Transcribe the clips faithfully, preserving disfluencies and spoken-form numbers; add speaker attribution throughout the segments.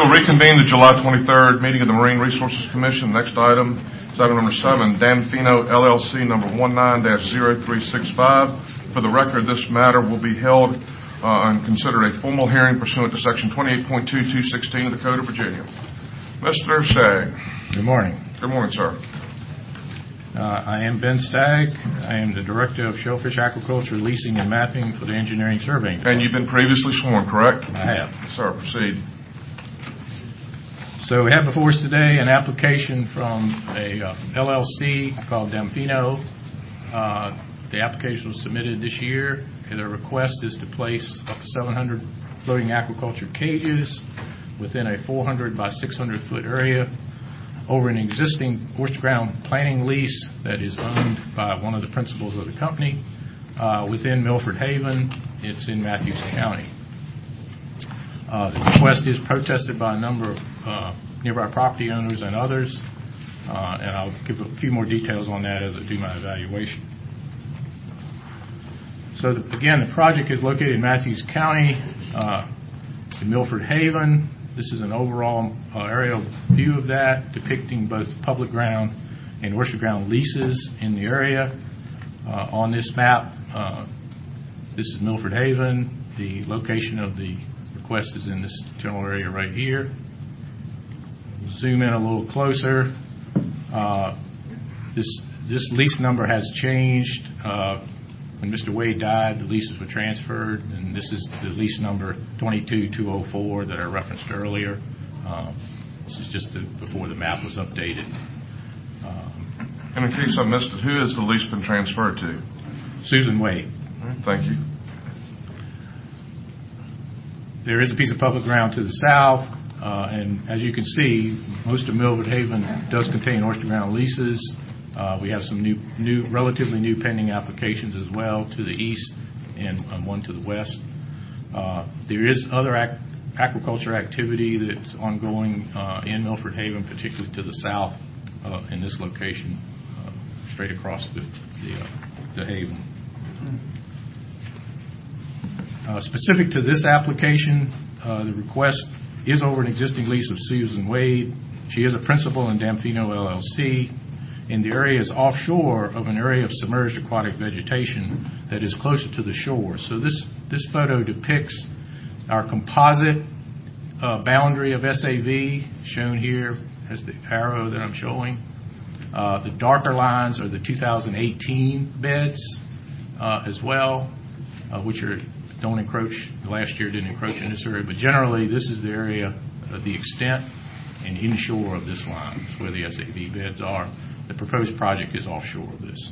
Speaker 1: will reconvene the July twenty-third meeting of the Marine Resources Commission. Next item is item number seven, Damfino L L C number one nine dash zero three six five. For the record, this matter will be held uh, and considered a formal hearing pursuant to section twenty-eight point two two sixteen of the Code of Virginia. Mister Stagg.
Speaker 2: Good morning.
Speaker 1: Good morning, sir.
Speaker 2: Uh, I am Ben Stagg. I am the Director of Shellfish Aquaculture Leasing and Mapping for the Engineering Surveying Department.
Speaker 1: And you've been previously sworn, correct?
Speaker 2: I have.
Speaker 1: Yes, sir. Proceed.
Speaker 2: So we have before us today an application from a uh, L L C called Damfino. Uh, the application was submitted this year. Their request is to place up to seven hundred floating aquaculture cages within a four hundred by six hundred foot area over an existing oyster ground planning lease that is owned by one of the principals of the company uh, within Milford Haven. It's in Matthews County. Uh, the request is protested by a number of uh, nearby property owners and others, uh, and I'll give a few more details on that as I do my evaluation. So the, again, the project is located in Matthews County, uh, in Milford Haven. This is an overall uh, aerial view of that, depicting both public ground and oyster ground leases in the area. Uh, on this map, uh, this is Milford Haven. The location of the request is in this general area right here. We'll zoom in a little closer. Uh, this this lease number has changed. Uh, when Mister Wade died, the leases were transferred, and this is the lease number twenty-two two oh four that I referenced earlier. Uh, this is just the, before the map was updated. Um,
Speaker 1: and in case I missed it, who has the lease been transferred to?
Speaker 2: Susan Wade.
Speaker 1: All right, thank you.
Speaker 2: There is a piece of public ground to the south, uh, and as you can see, most of Milford Haven does contain oyster ground leases. Uh, we have some new, new, relatively new pending applications as well to the east and um, one to the west. Uh, there is other ac- aquaculture activity that's ongoing uh, in Milford Haven, particularly to the south uh, in this location, uh, straight across the, the, uh, the haven. Uh, specific to this application, uh, the request is over an existing lease of Susan Wade. She is a principal in Damfino L L C, and the area is offshore of an area of submerged aquatic vegetation that is closer to the shore. So this, this photo depicts our composite uh, boundary of S A V, shown here as the arrow that I'm showing. Uh, the darker lines are the two thousand eighteen beds uh, as well, uh, which are don't encroach. Last year didn't encroach in this area, but generally this is the area, uh, the extent and inshore of this line. It's where the S A V beds are. The proposed project is offshore of this.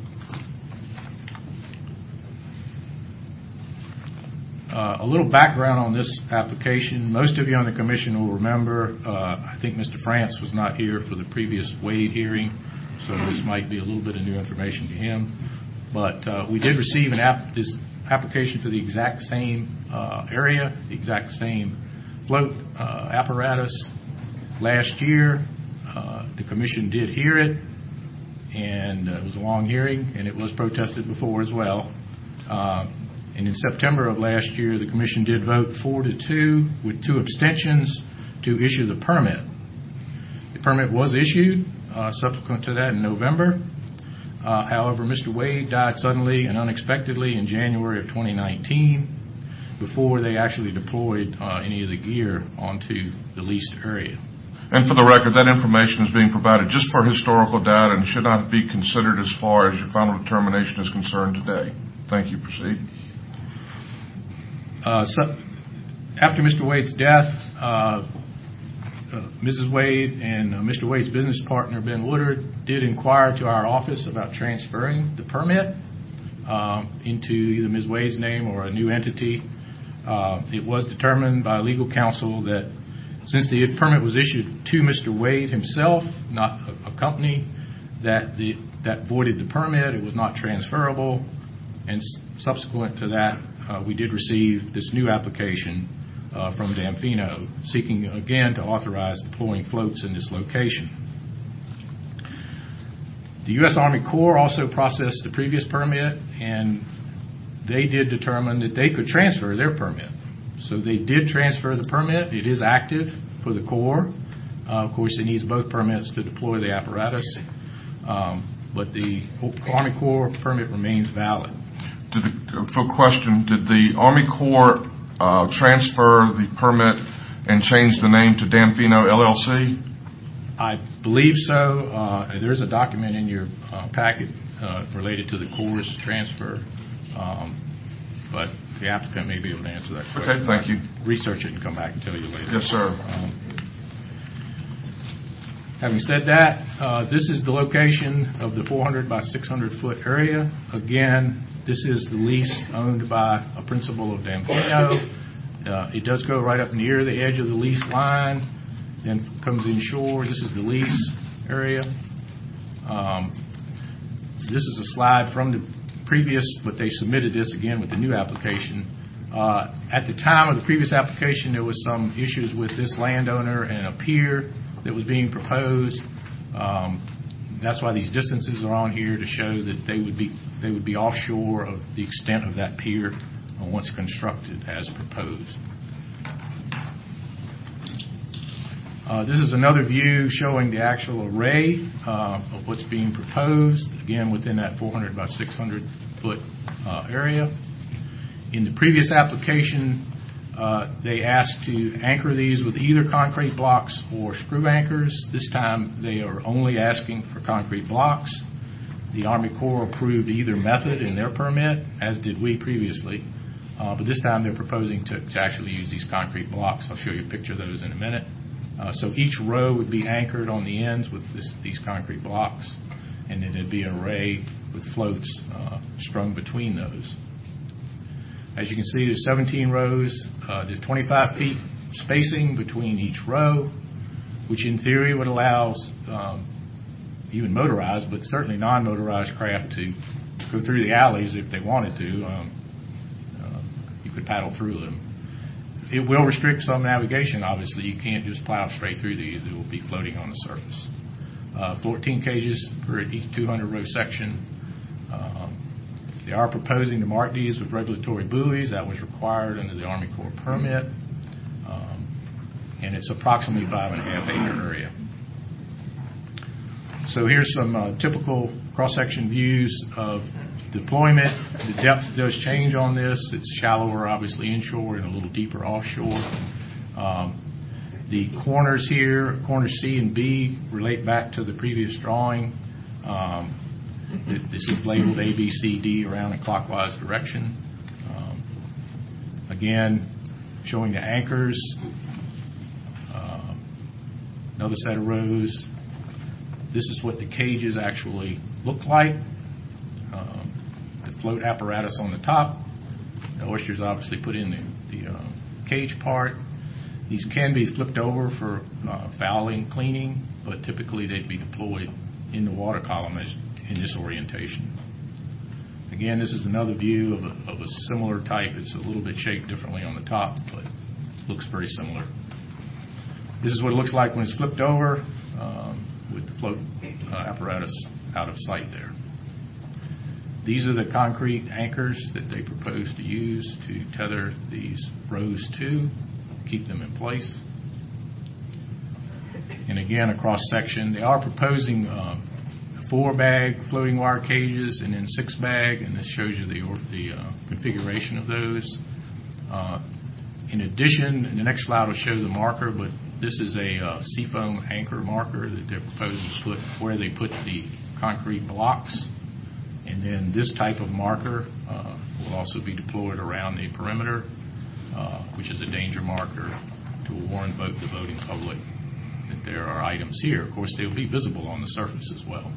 Speaker 2: Uh, a little background on this application. Most of you on the commission will remember, uh, I think Mister France was not here for the previous Wade hearing, so this might be a little bit of new information to him. But uh, we did receive an app, this application for the exact same uh, area, the exact same float uh, apparatus last year. Uh, the commission did hear it, and uh, it was a long hearing, and it was protested before as well. Uh, and in September of last year, the commission did vote four to two with two abstentions to issue the permit. The permit was issued uh, subsequent to that in November. Uh, however, Mister Wade died suddenly and unexpectedly in January of twenty nineteen before they actually deployed uh, any of the gear onto the leased area.
Speaker 1: And for the record, that information is being provided just for historical data and should not be considered as far as your final determination is concerned today. Thank you. Proceed.
Speaker 2: Uh, so after Mister Wade's death, uh, uh, Missus Wade and uh, Mister Wade's business partner, Ben Woodard, did inquire to our office about transferring the permit um, into either Miz Wade's name or a new entity. Uh, it was determined by legal counsel that since the permit was issued to Mister Wade himself, not a, a company, that the, that voided the permit. It was not transferable. And s- subsequent to that, uh, we did receive this new application uh, from Damfino, seeking again to authorize deploying floats in this location. The U S Army Corps also processed the previous permit, and they did determine that they could transfer their permit. So they did transfer the permit. It is active, for the Corps. Uh, of course, it needs both permits to deploy the apparatus, um, but the Army Corps permit remains valid.
Speaker 1: Did the, for question, did the Army Corps uh, transfer the permit and change the name to Danfino L L C?
Speaker 2: I believe so. Uh, there's a document in your uh, packet uh, related to the Corps' transfer, um, but the applicant may be able to answer that question.
Speaker 1: Okay, thank you.
Speaker 2: Research it and come back and tell you later.
Speaker 1: Yes, sir.
Speaker 2: Um, having said that, uh, this is the location of the four hundred by six hundred foot area. Again, this is the lease owned by a principal of Danfino. Uh, it does go right up near the edge of the lease line, then comes inshore. This is the lease area. Um, this is a slide from the previous, but they submitted this again with the new application. Uh, at the time of the previous application, there was some issues with this landowner and a pier that was being proposed. Um, that's why these distances are on here, to show that they would be they would be offshore of the extent of that pier once constructed as proposed. Uh, this is another view showing the actual array uh, of what's being proposed, again within that four hundred by six hundred foot uh, area. In the previous application, uh, they asked to anchor these with either concrete blocks or screw anchors. This time they are only asking for concrete blocks. The Army Corps approved either method in their permit, as did we previously. Uh, but this time they're proposing to, to actually use these concrete blocks. I'll show you a picture of those in a minute. Uh, so each row would be anchored on the ends with this, these concrete blocks, and then there'd be an array with floats uh, strung between those. As you can see, there's seventeen rows. Uh, there's twenty-five feet spacing between each row, which in theory would allow um, even motorized, but certainly non-motorized craft to go through the alleys if they wanted to. Um, uh, you could paddle through them. It will restrict some navigation, obviously. You can't just plow straight through these. It will be floating on the surface. Uh, fourteen cages per each two hundred row section. Um, they are proposing to mark these with regulatory buoys. That was required under the Army Corps permit. Um, and it's approximately five and a half acre area. So here's some uh, typical cross-section views of deployment. The depth does change on this. It's shallower, obviously, inshore and a little deeper offshore. Um, the corners here, corners C and B, relate back to the previous drawing. Um, th- this is labeled A, B, C, D around a clockwise direction. Um, again, showing the anchors. Uh, another set of rows. This is what the cages actually look like. Um, the float apparatus on the top. The oysters obviously put in the, the uh, cage part. These can be flipped over for uh, fouling, cleaning, but typically they'd be deployed in the water column as in this orientation. Again, this is another view of a, of a similar type. It's a little bit shaped differently on the top, but looks very similar. This is what it looks like when it's flipped over um, with the float uh, apparatus out of sight there. These are the concrete anchors that they propose to use to tether these rows to, keep them in place. And again, a cross section. They are proposing um, four bag floating wire cages and then six bag, and this shows you the, the uh, configuration of those. Uh, in addition, the next slide will show the marker, but this is a uh, seafoam anchor marker that they're proposing to put where they put the concrete blocks. And then this type of marker uh, will also be deployed around the perimeter, uh, which is a danger marker to warn both the voting public that there are items here. Of course, they'll be visible on the surface as well.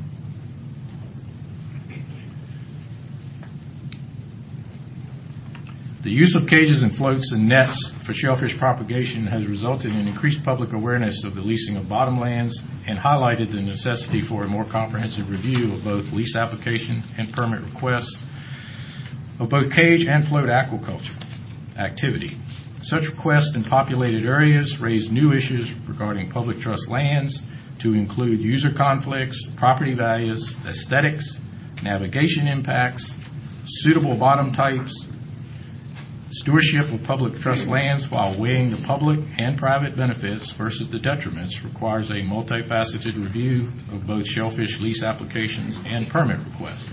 Speaker 2: The use of cages and floats and nets for shellfish propagation has resulted in increased public awareness of the leasing of bottomlands and highlighted the necessity for a more comprehensive review of both lease application and permit requests of both cage and float aquaculture activity. Such requests in populated areas raise new issues regarding public trust lands to include user conflicts, property values, aesthetics, navigation impacts, suitable bottom types, Stewardship of public trust lands while weighing the public and private benefits versus the detriments requires a multifaceted review of both shellfish lease applications and permit requests.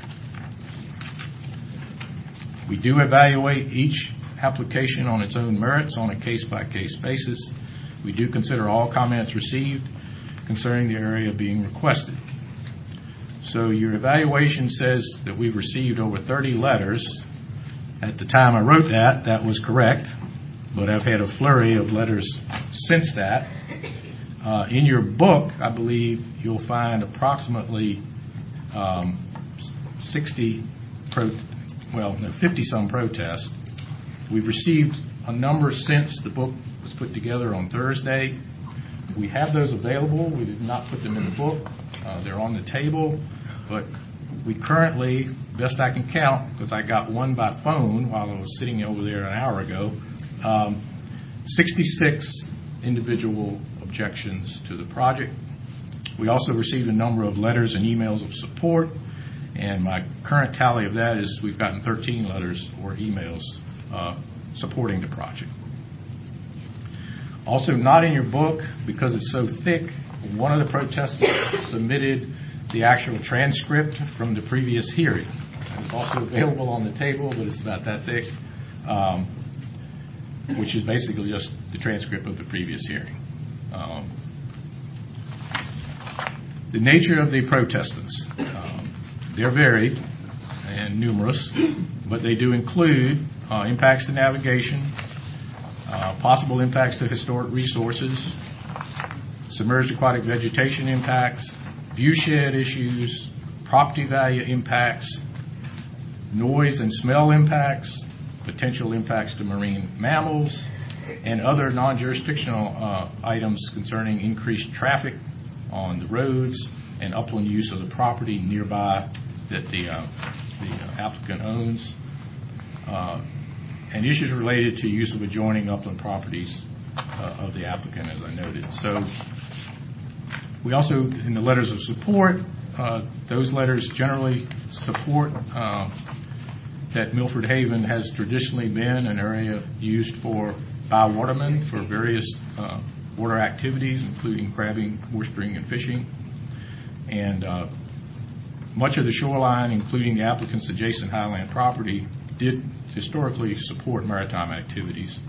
Speaker 2: We do evaluate each application on its own merits on a case-by-case basis. We do consider all comments received concerning the area being requested. So your evaluation says that we've received over thirty letters. At the time I wrote that, that was correct, but I've had a flurry of letters since that. Uh, in your book, I believe you'll find approximately um, sixty, pro- well, no, fifty-some protests. We've received a number since the book was put together on Thursday. We have those available. We did not put them in the book. Uh, they're on the table, but we currently, best I can count, because I got one by phone while I was sitting over there an hour ago, um, sixty-six individual objections to the project. We also received a number of letters and emails of support, and my current tally of that is we've gotten thirteen letters or emails uh, supporting the project. Also not in your book, because it's so thick, one of the protesters submitted the actual transcript from the previous hearing. It's also available on the table, but it's about that thick, um, which is basically just the transcript of the previous hearing. Um, the nature of the protestants, um, they're varied and numerous, but they do include uh, impacts to navigation, uh, possible impacts to historic resources, submerged aquatic vegetation impacts, viewshed issues, property value impacts, noise and smell impacts, potential impacts to marine mammals, and other non-jurisdictional uh, items concerning increased traffic on the roads and upland use of the property nearby that the, uh, the uh, applicant owns, uh, and issues related to use of adjoining upland properties uh, of the applicant, as I noted. So we also, in the letters of support, uh, those letters generally support uh, that Milford Haven has traditionally been an area used for by watermen for various uh, water activities, including crabbing, oystering, and fishing. And uh, much of the shoreline, including the applicant's adjacent highland property, did historically support maritime activities.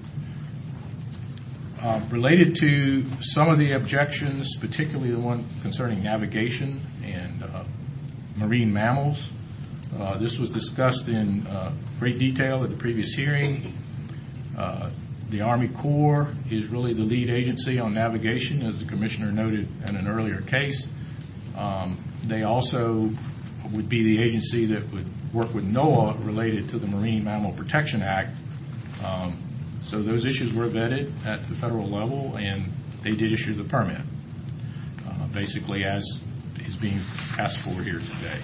Speaker 2: Uh, related to some of the objections, particularly the one concerning navigation and uh, marine mammals, uh, this was discussed in uh, great detail at the previous hearing. Uh, the Army Corps is really the lead agency on navigation, as the Commissioner noted in an earlier case. Um, they also would be the agency that would work with NOAA related to the Marine Mammal Protection Act. Um, So those issues were vetted at the federal level, and they did issue the permit, uh, basically as is being asked for here today.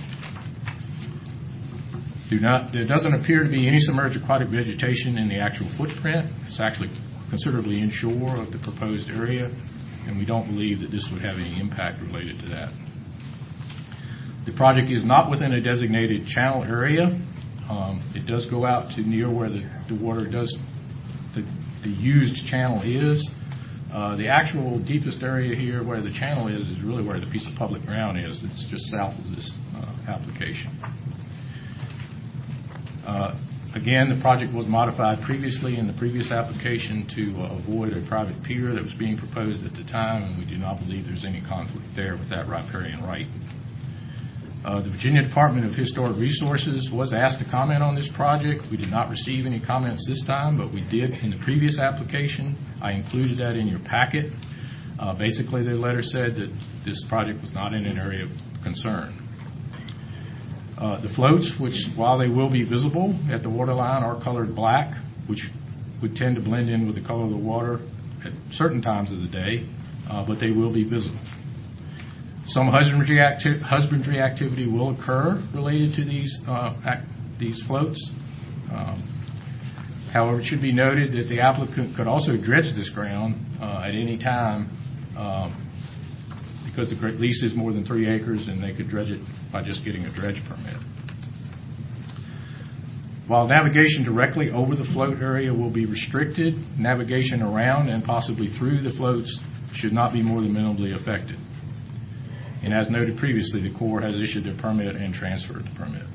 Speaker 2: Do not, there doesn't appear to be any submerged aquatic vegetation in the actual footprint. It's actually considerably inshore of the proposed area, and we don't believe that this would have any impact related to that. The project is not within a designated channel area. Um, it does go out to near where the, the water does The, the used channel is. Uh, the actual deepest area here where the channel is is really where the piece of public ground is. It's just south of this uh, application. Uh, again, the project was modified previously in the previous application to uh, avoid a private pier that was being proposed at the time, and we do not believe there's any conflict there with that riparian right. Uh, the Virginia Department of Historic Resources was asked to comment on this project. We did not receive any comments this time, but we did in the previous application. I included that in your packet. Uh, basically, the letter said that this project was not in an area of concern. Uh, the floats, which while they will be visible at the waterline, are colored black, which would tend to blend in with the color of the water at certain times of the day, uh, but they will be visible. Some husbandry, acti- husbandry activity will occur related to these uh, act- these floats. Um, however, it should be noted that the applicant could also dredge this ground uh, at any time um, because the lease is more than three acres and they could dredge it by just getting a dredge permit. While navigation directly over the float area will be restricted, navigation around and possibly through the floats should not be more than minimally affected. And as noted previously, the Corps has issued a permit and transferred the permit.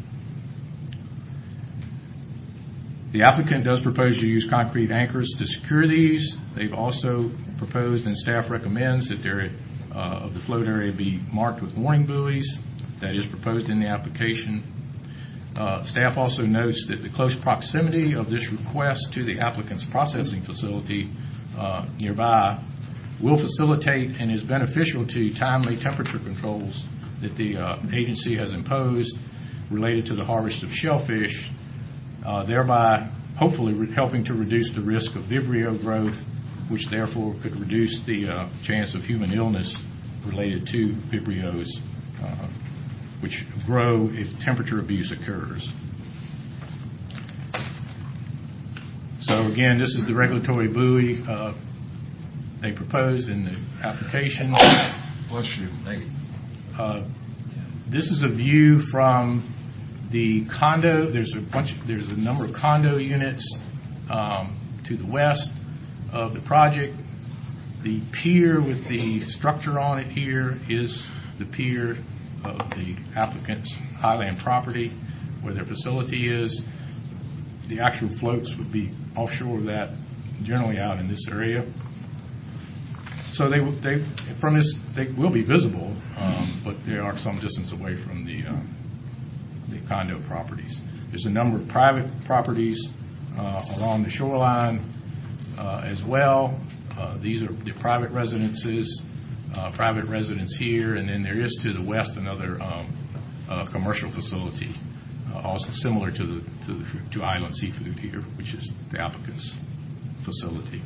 Speaker 2: The applicant does propose to use concrete anchors to secure these. They've also proposed, and staff recommends, that there uh, of the float area be marked with warning buoys. That is proposed in the application. Uh, staff also notes that the close proximity of this request to the applicant's processing facility uh, nearby will facilitate and is beneficial to timely temperature controls that the uh, agency has imposed related to the harvest of shellfish, uh, thereby hopefully re- helping to reduce the risk of Vibrio growth, which therefore could reduce the uh, chance of human illness related to Vibrios, uh, which grow if temperature abuse occurs. So again, this is the regulatory buoy uh, they proposed in the application.
Speaker 1: Bless you.
Speaker 3: Thank you.
Speaker 2: Uh, this is a view from the condo. There's a bunch. There's a number of condo units um, to the west of the project. The pier with the structure on it here is the pier of the applicant's highland property, where their facility is. The actual floats would be offshore of that, generally out in this area. So they, they from this, they will be visible, um, but they are some distance away from the uh, the condo properties. There's a number of private properties uh, along the shoreline uh, as well. Uh, these are the private residences, uh, private residence here, and then there is to the west another um, uh, commercial facility, uh, also similar to the to, the, to Island Seafood here, which is the applicant's facility.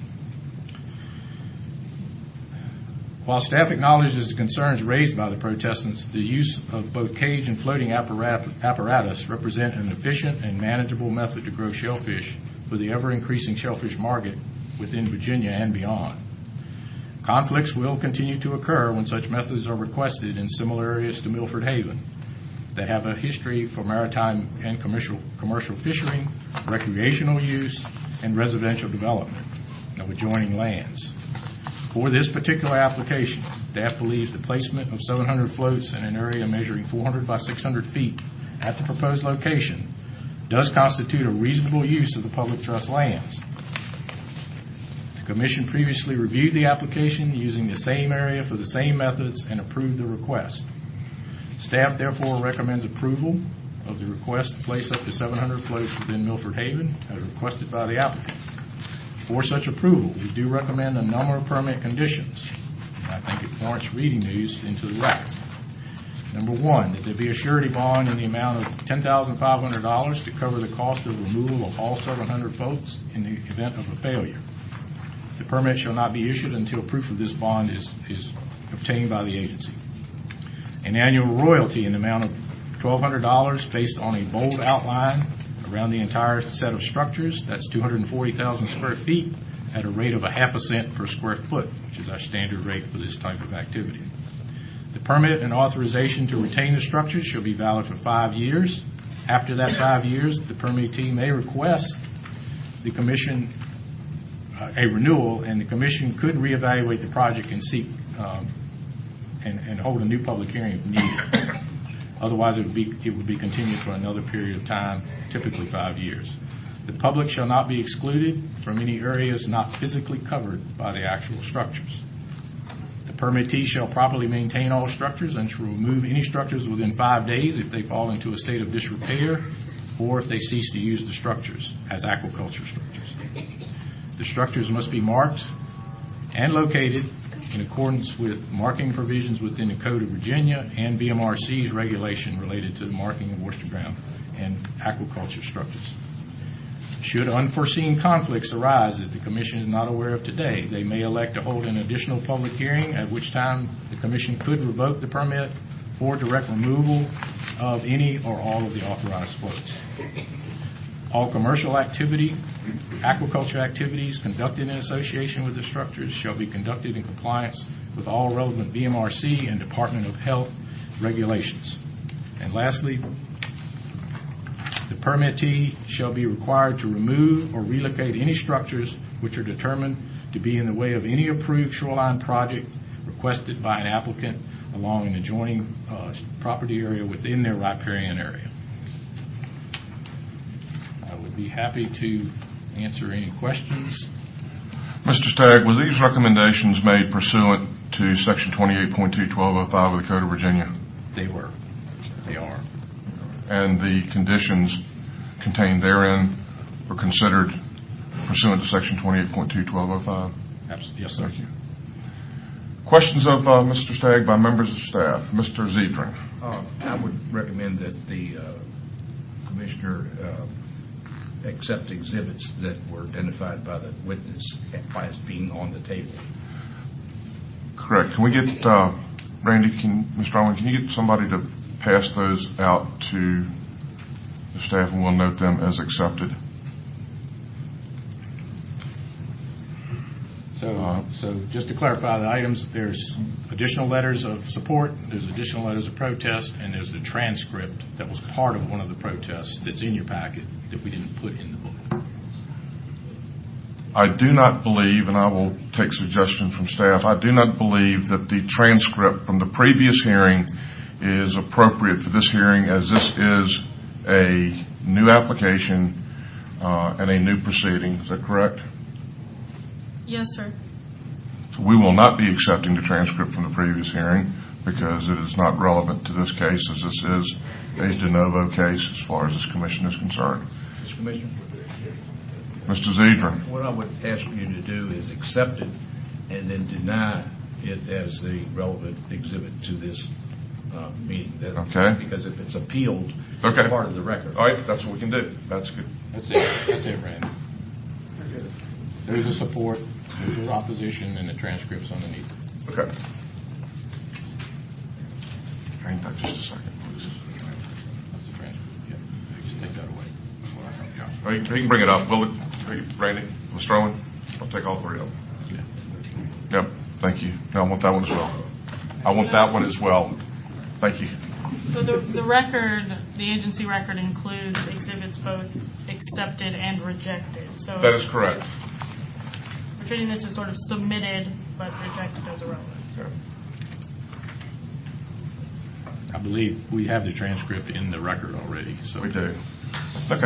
Speaker 2: While staff acknowledges the concerns raised by the protestants, the use of both cage and floating apparatus represent an efficient and manageable method to grow shellfish for the ever-increasing shellfish market within Virginia and beyond. Conflicts will continue to occur when such methods are requested in similar areas to Milford Haven that have a history for maritime and commercial, commercial fishing, recreational use, and residential development of adjoining lands. For this particular application, staff believes the placement of seven hundred floats in an area measuring four hundred by six hundred feet at the proposed location does constitute a reasonable use of the public trust lands. The Commission previously reviewed the application using the same area for the same methods and approved the request. Staff therefore recommends approval of the request to place up to seven hundred floats within Milford Haven as requested by the applicant. For such approval, we do recommend a number of permit conditions. I think it warrants reading these into the record. Number one, that there be a surety bond in the amount of ten thousand five hundred dollars to cover the cost of removal of all seven hundred floats in the event of a failure. The permit shall not be issued until proof of this bond is, is obtained by the agency. An annual royalty in the amount of twelve hundred dollars based on a bold outline around the entire set of structures. That's two hundred forty thousand square feet at a rate of a half a cent per square foot, which is our standard rate for this type of activity. The permit and authorization to retain the structures shall be valid for five years. After that five years, the permittee may request the Commission uh, a renewal, and the Commission could reevaluate the project and seek um, and, and hold a new public hearing if needed. Otherwise, it would be it would be continued for another period of time, typically five years. The public shall not be excluded from any areas not physically covered by the actual structures. The permittee shall properly maintain all structures and shall remove any structures within five days if they fall into a state of disrepair or if they cease to use the structures as aquaculture structures. The structures must be marked and located in accordance with marking provisions within the Code of Virginia and B M R C's regulation related to the marking of oyster ground and aquaculture structures. Should unforeseen conflicts arise that the Commission is not aware of today, they may elect to hold an additional public hearing, at which time the Commission could revoke the permit for direct removal of any or all of the authorized floats. All commercial activity, aquaculture activities conducted in association with the structures shall be conducted in compliance with all relevant B M R C and Department of Health regulations. And lastly, The permittee shall be required to remove or relocate any structures which are determined to be in the way of any approved shoreline project requested by an applicant along an adjoining uh, property area within their riparian area. I would be happy to answer any questions.
Speaker 1: Mister Stagg, were these recommendations made pursuant to Section twenty-eight point two twelve oh five of the Code of Virginia?
Speaker 2: They were. They are.
Speaker 1: And the conditions contained therein were considered pursuant to Section twenty-eight point two twelve oh five?
Speaker 2: Absolutely. Yes, sir.
Speaker 1: Thank you. Questions of uh, Mister Stagg by members of staff? Mister Zedrin.
Speaker 3: Uh, I would recommend that the uh, Commissioner uh, accept exhibits that were identified by the witness as being on the table.
Speaker 1: Correct. Can we get, uh, Randy, can, Mister Owen, can you get somebody to pass those out to the staff and we'll note them as accepted?
Speaker 2: So, uh, so just to clarify the items, there's additional letters of support, there's additional letters of protest, and there's the transcript that was part of one of the protests that's in your packet that we didn't put in the book.
Speaker 1: I do not believe, and I will take suggestions from staff, I do not believe that the transcript from the previous hearing is appropriate for this hearing, as this is a new application uh, and a new proceeding. Is that correct?
Speaker 4: Yes, sir.
Speaker 1: So we will not be accepting the transcript from the previous hearing because it is not relevant to this case, as this is a de novo case as far as this commission is concerned.
Speaker 3: Mister Commissioner?
Speaker 1: Mister Zedrin.
Speaker 3: What I would ask you to do is accept it and then deny it as the relevant exhibit to this uh, meeting. That,
Speaker 1: okay.
Speaker 3: Because if it's appealed,
Speaker 1: okay.
Speaker 3: it's part of the record.
Speaker 1: All right, that's what we can do. That's good.
Speaker 2: That's it. That's it, Randy. There's the support, there's the opposition, and the transcripts underneath.
Speaker 1: Okay. Hang that just a second, please.
Speaker 2: That's the transcript. Yeah. Just take that away. Yeah.
Speaker 1: Well, you, you can bring it up. Will it, Randy, Mister Owen? I'll take all three of them. Yeah. Yep. Thank you. No, I want that one as well. I want that one as well. Thank you.
Speaker 4: So the, the record, the agency record includes exhibits both accepted and rejected. So
Speaker 1: that is correct.
Speaker 4: We're treating this as sort of submitted but rejected as irrelevant.
Speaker 1: Yeah.
Speaker 2: I believe we have the transcript in the record already. So
Speaker 1: we do. Okay.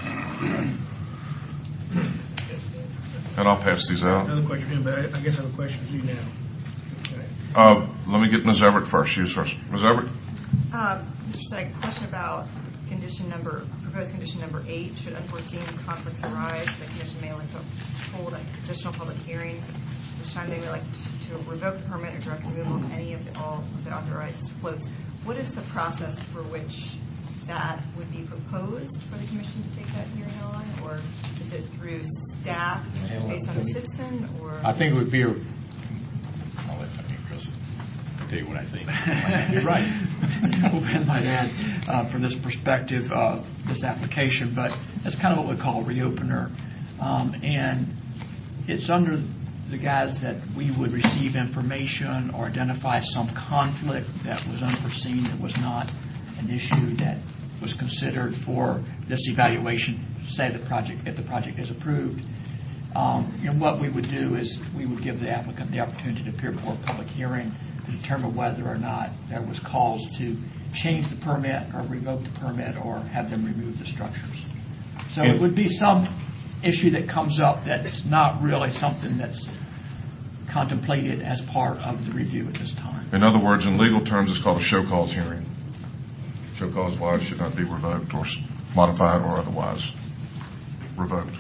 Speaker 1: And I'll pass these out.
Speaker 5: Another question, but I, I guess I have a question for you now. Okay.
Speaker 1: Uh, let me get Miz Everett first. She's first. Miz Everett?
Speaker 6: Uh, Mister Stagg, question about condition number, proposed condition number eight. Should unforeseen conflicts arise, the commission may elect to hold an additional public hearing. This time they may elect to revoke the permit or direct removal of any of the, all of the authorized floats. What is the process for which that would be proposed for the commission to take that hearing on, or is it through staff based on a citizen, or?
Speaker 2: I think it would be a, I'll let Chris tell you what I think. You're right.
Speaker 7: Well, Ben might add uh, from this perspective of this application, but it's kind of what we call a reopener. Um, and it's under the guise that we would receive information or identify some conflict that was unforeseen, that was not an issue that was considered for this evaluation, say the project, if the project is approved. Um, and what we would do is we would give the applicant the opportunity to appear before a public hearing to determine whether or not there was cause to change the permit or revoke the permit or have them remove the structures. So it would be some issue that comes up that's not really something that's contemplated as part of the review at this time.
Speaker 1: In other words, in legal terms, it's called a show cause hearing. Show cause why it should not be revoked or modified or otherwise revoked.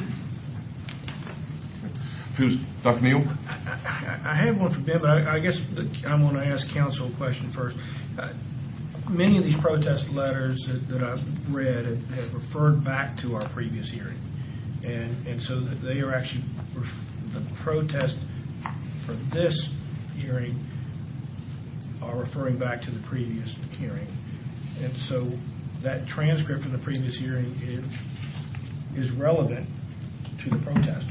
Speaker 1: Who's Doctor Neal?
Speaker 5: I, I have one for Ben, but I, I guess the, I'm going to ask counsel a question first. Uh, many of these protest letters that, that I've read have, have referred back to our previous hearing, and and so that they are actually ref- the protest for this hearing are referring back to the previous hearing, and so that transcript from the previous hearing is is relevant to the protesters.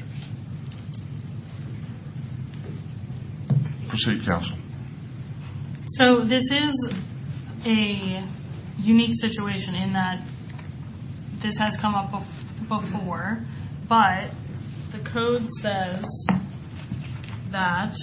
Speaker 1: Proceed, counsel.
Speaker 4: So this is a unique situation in that this has come up bef- before, but the code says that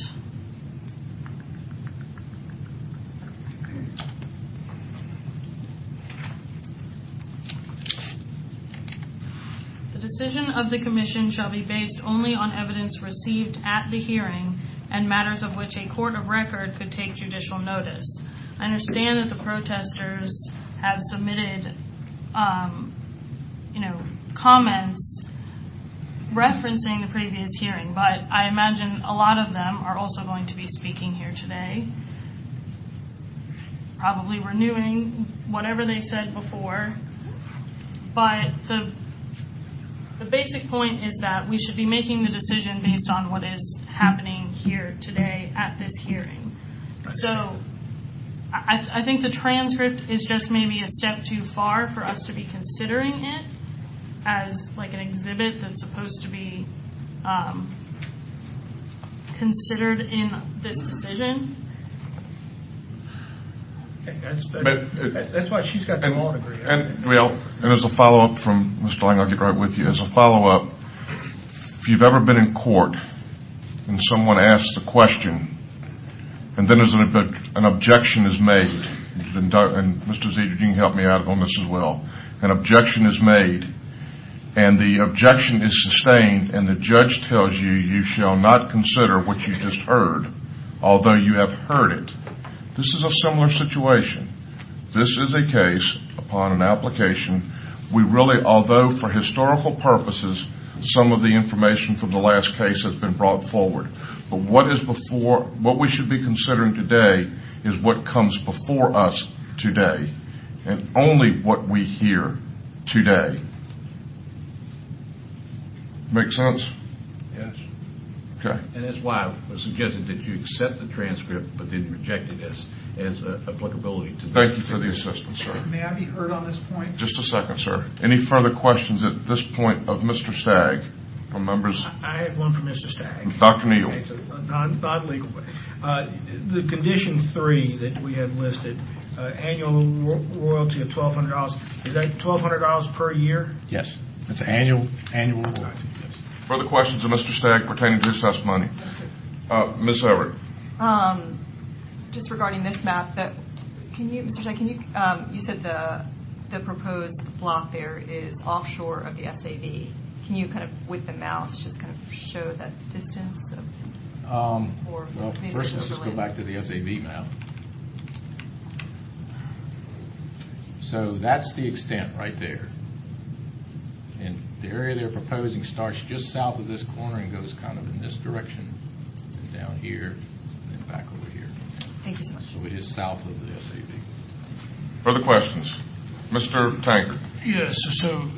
Speaker 4: the decision of the Commission shall be based only on evidence received at the hearing and matters of which a court of record could take judicial notice. I understand that the protesters have submitted, um, you know, comments referencing the previous hearing, but I imagine a lot of them are also going to be speaking here today, probably renewing whatever they said before. But the the basic point is that we should be making the decision based on what is happening here today at this hearing. So I, I think the transcript is just maybe a step too far for us to be considering it as like an exhibit that's supposed to be um, considered in this decision.
Speaker 5: Okay, That's,
Speaker 1: But it-
Speaker 5: that's, that's why she's got the
Speaker 1: And,
Speaker 5: law degree.
Speaker 1: and well, and as a follow-up from Mister Lang, I'll get right with you. As a follow-up, if you've ever been in court and someone asks a question, and then there's an, ob- an objection is made, and, and Mister Zedger, you can help me out on this as well. An objection is made, and the objection is sustained, and the judge tells you you shall not consider what you just heard, although you have heard it. This is a similar situation. This is a case upon an application. We really, although for historical purposes, some of the information from the last case has been brought forward. But what is before, what we should be considering today is what comes before us today, and only what we hear today. Make sense?
Speaker 3: Yes.
Speaker 1: Okay.
Speaker 3: And that's why I was suggesting that you accept the transcript, but then reject it as, as uh, applicability to this.
Speaker 1: Thank you for the assistance, sir.
Speaker 8: May I be heard on this point?
Speaker 1: Just a second, sir. Any further questions at this point of Mister Stagg from members?
Speaker 5: I have one for Mister Stagg.
Speaker 1: Doctor Neal.
Speaker 5: Okay, so non, non-legal. Uh, the condition three that we have listed, uh, annual ro- royalty of twelve hundred dollars. Is that twelve hundred dollars per year?
Speaker 2: Yes, it's annual, annual royalty, yes.
Speaker 1: Further questions of Mister Stagg pertaining to his testimony? Uh, Miz Everett.
Speaker 6: Um, just regarding this map, that can you, Mister Shea, can you, um, you said the the proposed block there is offshore of the S A V. Can you kind of, with the mouse, just kind of show that distance of,
Speaker 2: Um,
Speaker 6: Or
Speaker 2: well,
Speaker 6: maybe
Speaker 2: first,
Speaker 6: it's
Speaker 2: let's just go
Speaker 6: overlaid.
Speaker 2: back to the S A V map. So that's the extent right there. And the area they're proposing starts just south of this corner and goes kind of in this direction, and down here, and then back over here.
Speaker 6: thank you so much.
Speaker 2: So it is south of the S A V.
Speaker 1: Further questions? Mister Tankard.
Speaker 8: Yes, so, uh,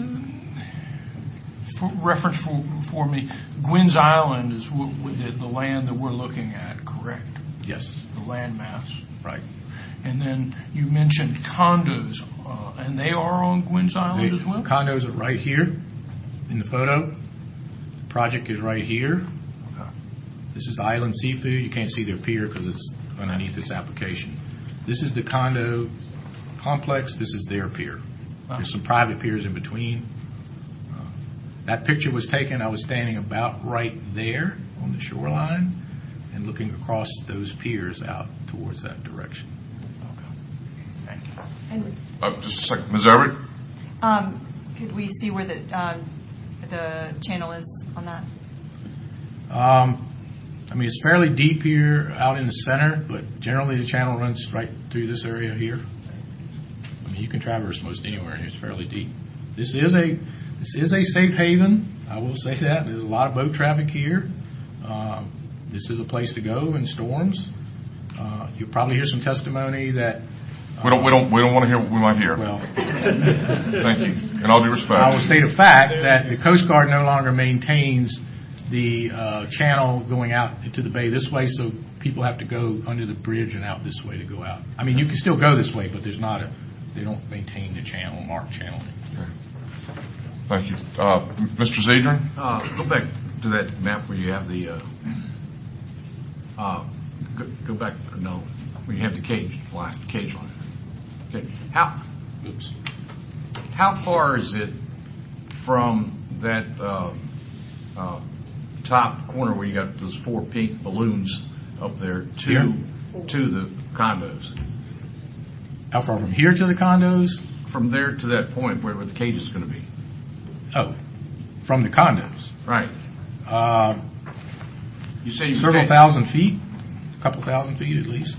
Speaker 8: for reference for, for me, Gwynn's Island is w- with the, the land that we're looking at, correct?
Speaker 2: Yes,
Speaker 8: The land mass.
Speaker 2: right.
Speaker 8: And then you mentioned condos, uh, and they are on Gwynn's Island
Speaker 2: The
Speaker 8: as well?
Speaker 2: condos are right here in the photo. The project is right here.
Speaker 8: Okay.
Speaker 2: This is Island Seafood. You can't see their pier because it's underneath this application. This is the condo complex. This is their pier. There's some private piers in between. Uh, that picture was taken, I was standing about right there on the shoreline and looking across those piers out towards that direction.
Speaker 8: Thank you.
Speaker 6: And
Speaker 1: Uh, just a second. Miz Everett.
Speaker 6: um, could we see where the um, the channel is on that?
Speaker 2: Um, I mean, it's fairly deep here out in the center, but generally the channel runs right through this area here. I mean, you can traverse most anywhere here. It's fairly deep. This is a this is a safe haven. I will say that. There's a lot of boat traffic here. Um, this is a place to go in storms. Uh, you'll probably hear some testimony that
Speaker 1: We don't. We don't. We don't want to hear what we might hear.
Speaker 2: well,
Speaker 1: Thank you. In all due respect.
Speaker 2: I will state a fact that the Coast Guard no longer maintains the uh, channel going out into the bay this way, so people have to go under the bridge and out this way to go out. I mean, you can still go this way, but there's not a, they don't maintain the channel, marked channel.
Speaker 1: Thank you. Uh, Mister Zedrin.
Speaker 3: Uh, go back to that map where you have the, uh, uh, go, go back, no, where you have the cage line, cage line. Okay. How,
Speaker 2: Oops.
Speaker 3: How far is it from that uh, uh, top corner where you got those four pink balloons up there to
Speaker 2: Here?
Speaker 3: to the condos?
Speaker 2: How far from here to the condos?
Speaker 3: From there to that point where, where the cage is going to be.
Speaker 2: Oh, from the condos.
Speaker 3: Right.
Speaker 2: Uh,
Speaker 3: You say you
Speaker 2: several
Speaker 3: can't-
Speaker 2: thousand feet, a couple thousand feet at least.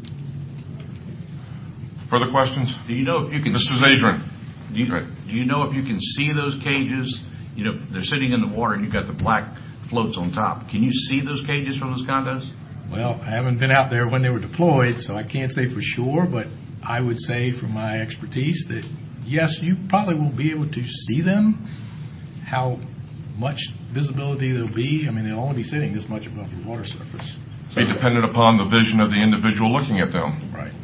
Speaker 1: Further questions?
Speaker 3: Do you know if you can?
Speaker 1: Mister Zadrin.
Speaker 3: Do you, do you know if you can see those cages? You know, they're sitting in the water and you've got the black floats on top. Can you see those cages from those condos?
Speaker 2: Well, I haven't been out there when they were deployed, so I can't say for sure, but I would say from my expertise that, yes, you probably will be able to see them. How much visibility there'll be, I mean, they'll only be sitting this much above the water surface.
Speaker 1: Be dependent upon the vision of the individual looking at them.
Speaker 2: Right.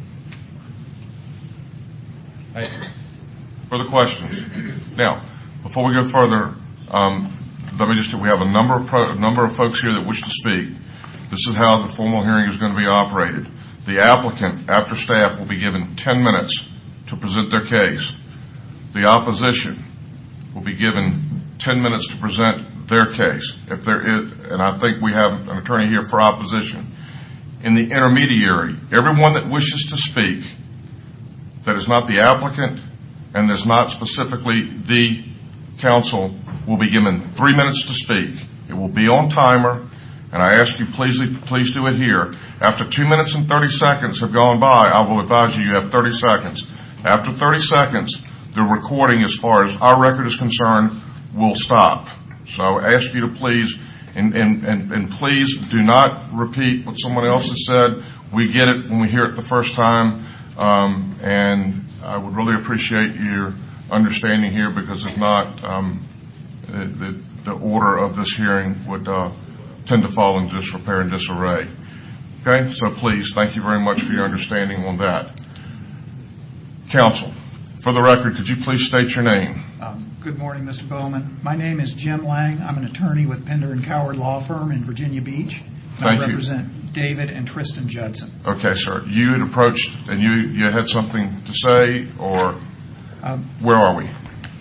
Speaker 1: Further questions? Now, before we go further, um, let me just, we have a number of pro, a number of folks here that wish to speak. This is how the formal hearing is going to be operated. The applicant, after staff, will be given ten minutes to present their case. The opposition will be given ten minutes to present their case. If there is, and I think we have an attorney here for opposition. In the intermediary, everyone that wishes to speak that is not the applicant and is not specifically the counsel will be given three minutes to speak. It will be on timer, and I ask you please, please do it here. After two minutes and thirty seconds have gone by, I will advise you you have thirty seconds. After thirty seconds, the recording, as far as our record is concerned, will stop. So I ask you to please, and, and, and, and please do not repeat what someone else has said. We get it when we hear it the first time, um, and I would really appreciate your understanding here, because if not, um, the, the order of this hearing would uh, tend to fall into disrepair and disarray. Okay, so please, thank you very much for your understanding on that. Counsel, for the record, could you please state your name?
Speaker 9: Um, good morning, Mister Bowman. My name is Jim Lang. I'm an attorney with Pender and Coward Law Firm in Virginia Beach. And
Speaker 1: Thank
Speaker 9: I
Speaker 1: you.
Speaker 9: represent David and Tristan Judson.
Speaker 1: Okay, sir. You had approached and you, you had something to say, or
Speaker 9: Um,
Speaker 1: where are we?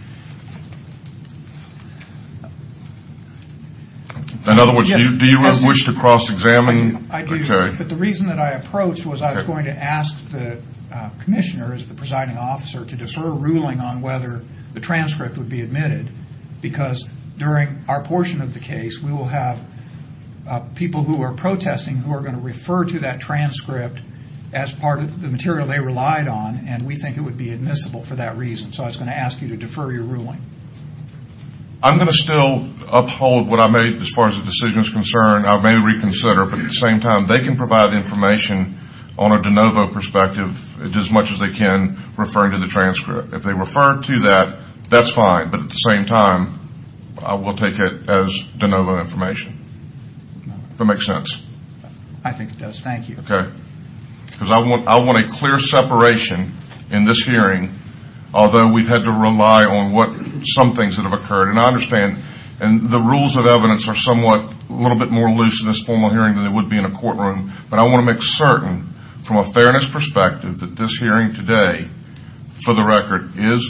Speaker 1: In other words,
Speaker 9: yes,
Speaker 1: do you, do you
Speaker 9: as-
Speaker 1: wish to cross-examine?
Speaker 9: I do. I do.
Speaker 1: Okay.
Speaker 9: But the reason that I approached was I was
Speaker 1: Okay.
Speaker 9: going to ask the uh, commissioner, as the presiding officer, to defer ruling on whether the transcript would be admitted, because during our portion of the case, we will have uh, people who are protesting who are going to refer to that transcript as part of the material they relied on, and we think it would be admissible for that reason. So I was going to ask you to defer your ruling.
Speaker 1: I'm going to still uphold what I made as far as the decision is concerned. I may reconsider, but at the same time, they can provide the information on a de novo perspective as much as they can, referring to the transcript. If they refer to that, that's fine, but at the same time, I will take it as de novo information. If that makes sense.
Speaker 9: I think it does. Thank you.
Speaker 1: Okay. Because I want, I want a clear separation in this hearing, although we've had to rely on what some things that have occurred. And I understand, and the rules of evidence are somewhat a little bit more loose in this formal hearing than they would be in a courtroom. But I want to make certain, from a fairness perspective, that this hearing today, for the record, is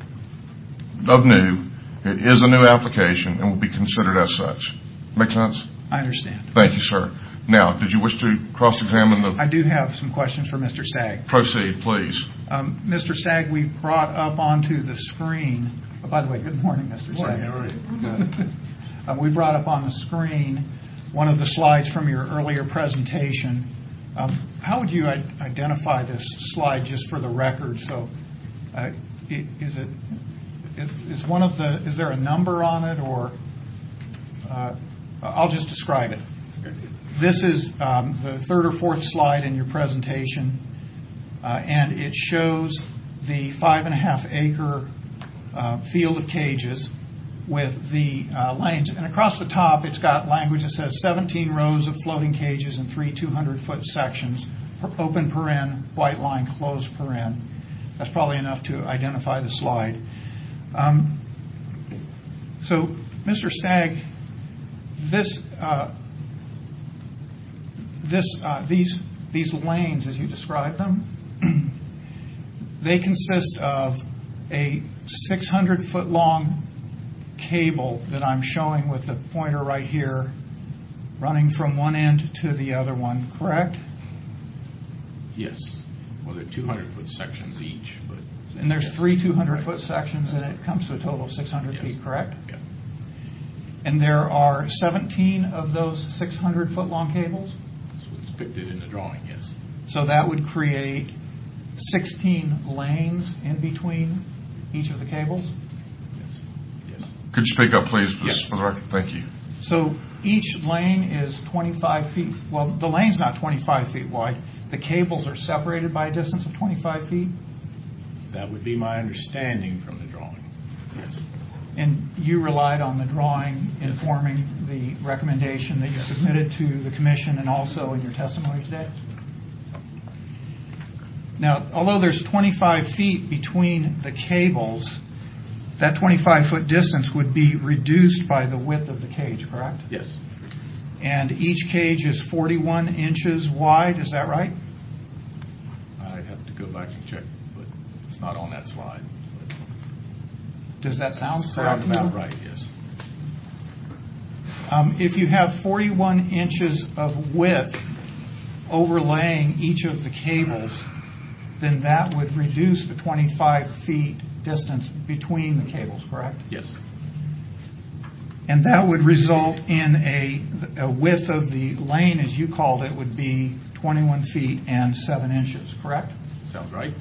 Speaker 1: of new. It is a new application and will be considered as such. Make sense?
Speaker 9: I understand.
Speaker 1: Thank you, sir. Now, did you wish to cross-examine the...
Speaker 9: I do have some questions for Mister Stagg.
Speaker 1: Proceed, please.
Speaker 9: Um, Mister Stagg, we brought up onto the screen, oh, by the way, good morning, Mister Stagg.
Speaker 2: How are you?
Speaker 9: uh, we brought up on the screen one of the slides from your earlier presentation. Um, how would you I- identify this slide just for the record? So, uh, i- is it is one of the is there a number on it, or uh, I'll just describe it. This is um, the third or fourth slide in your presentation, uh, and it shows the five and a half acre uh, field of cages with the uh, lanes. And across the top, it's got language that says seventeen rows of floating cages and three two hundred foot sections, open paren, white line, closed paren. That's probably enough to identify the slide. Um, so, Mister Stagg, this. Uh, This, uh, these, these lanes, as you described them, they consist of a six hundred foot long cable that I'm showing with the pointer right here running from one end to the other one, correct?
Speaker 2: Yes. Well, they're two hundred foot sections each, but...
Speaker 9: And there's
Speaker 2: yes.
Speaker 9: three two hundred foot sections, and it comes to a total of six hundred
Speaker 2: Yes.
Speaker 9: feet, correct?
Speaker 2: Yeah.
Speaker 9: And there are seventeen of those six hundred foot long cables?
Speaker 2: That's what's depicted in the drawing, yes.
Speaker 9: So that would create sixteen lanes in between each of the cables?
Speaker 2: Yes. Yes.
Speaker 1: Could you speak up, please,
Speaker 2: Yes.
Speaker 1: for the record? Thank you.
Speaker 9: So each lane is twenty-five feet. Well, the lane's not twenty-five feet wide. The cables are separated by a distance of twenty-five feet?
Speaker 2: That would be my understanding from the drawing. Yes.
Speaker 9: And you relied on the drawing
Speaker 2: Yes.
Speaker 9: informing the recommendation that you submitted to the commission and also in your testimony today? Now, although there's twenty-five feet between the cables, that twenty-five foot distance would be reduced by the width of the cage, correct?
Speaker 2: Yes.
Speaker 9: And each cage is forty-one inches wide, is that right?
Speaker 2: I'd have to go back and check, but it's not on that slide.
Speaker 9: Does that sound correct?
Speaker 2: Sounds about right, yes.
Speaker 9: Um, if you have forty-one inches of width overlaying each of the cables, then that would reduce the twenty-five feet distance between the cables, correct?
Speaker 2: Yes.
Speaker 9: And that would result in a, a width of the lane, as you called it, would be twenty-one feet and seven inches, correct?
Speaker 2: Sounds right.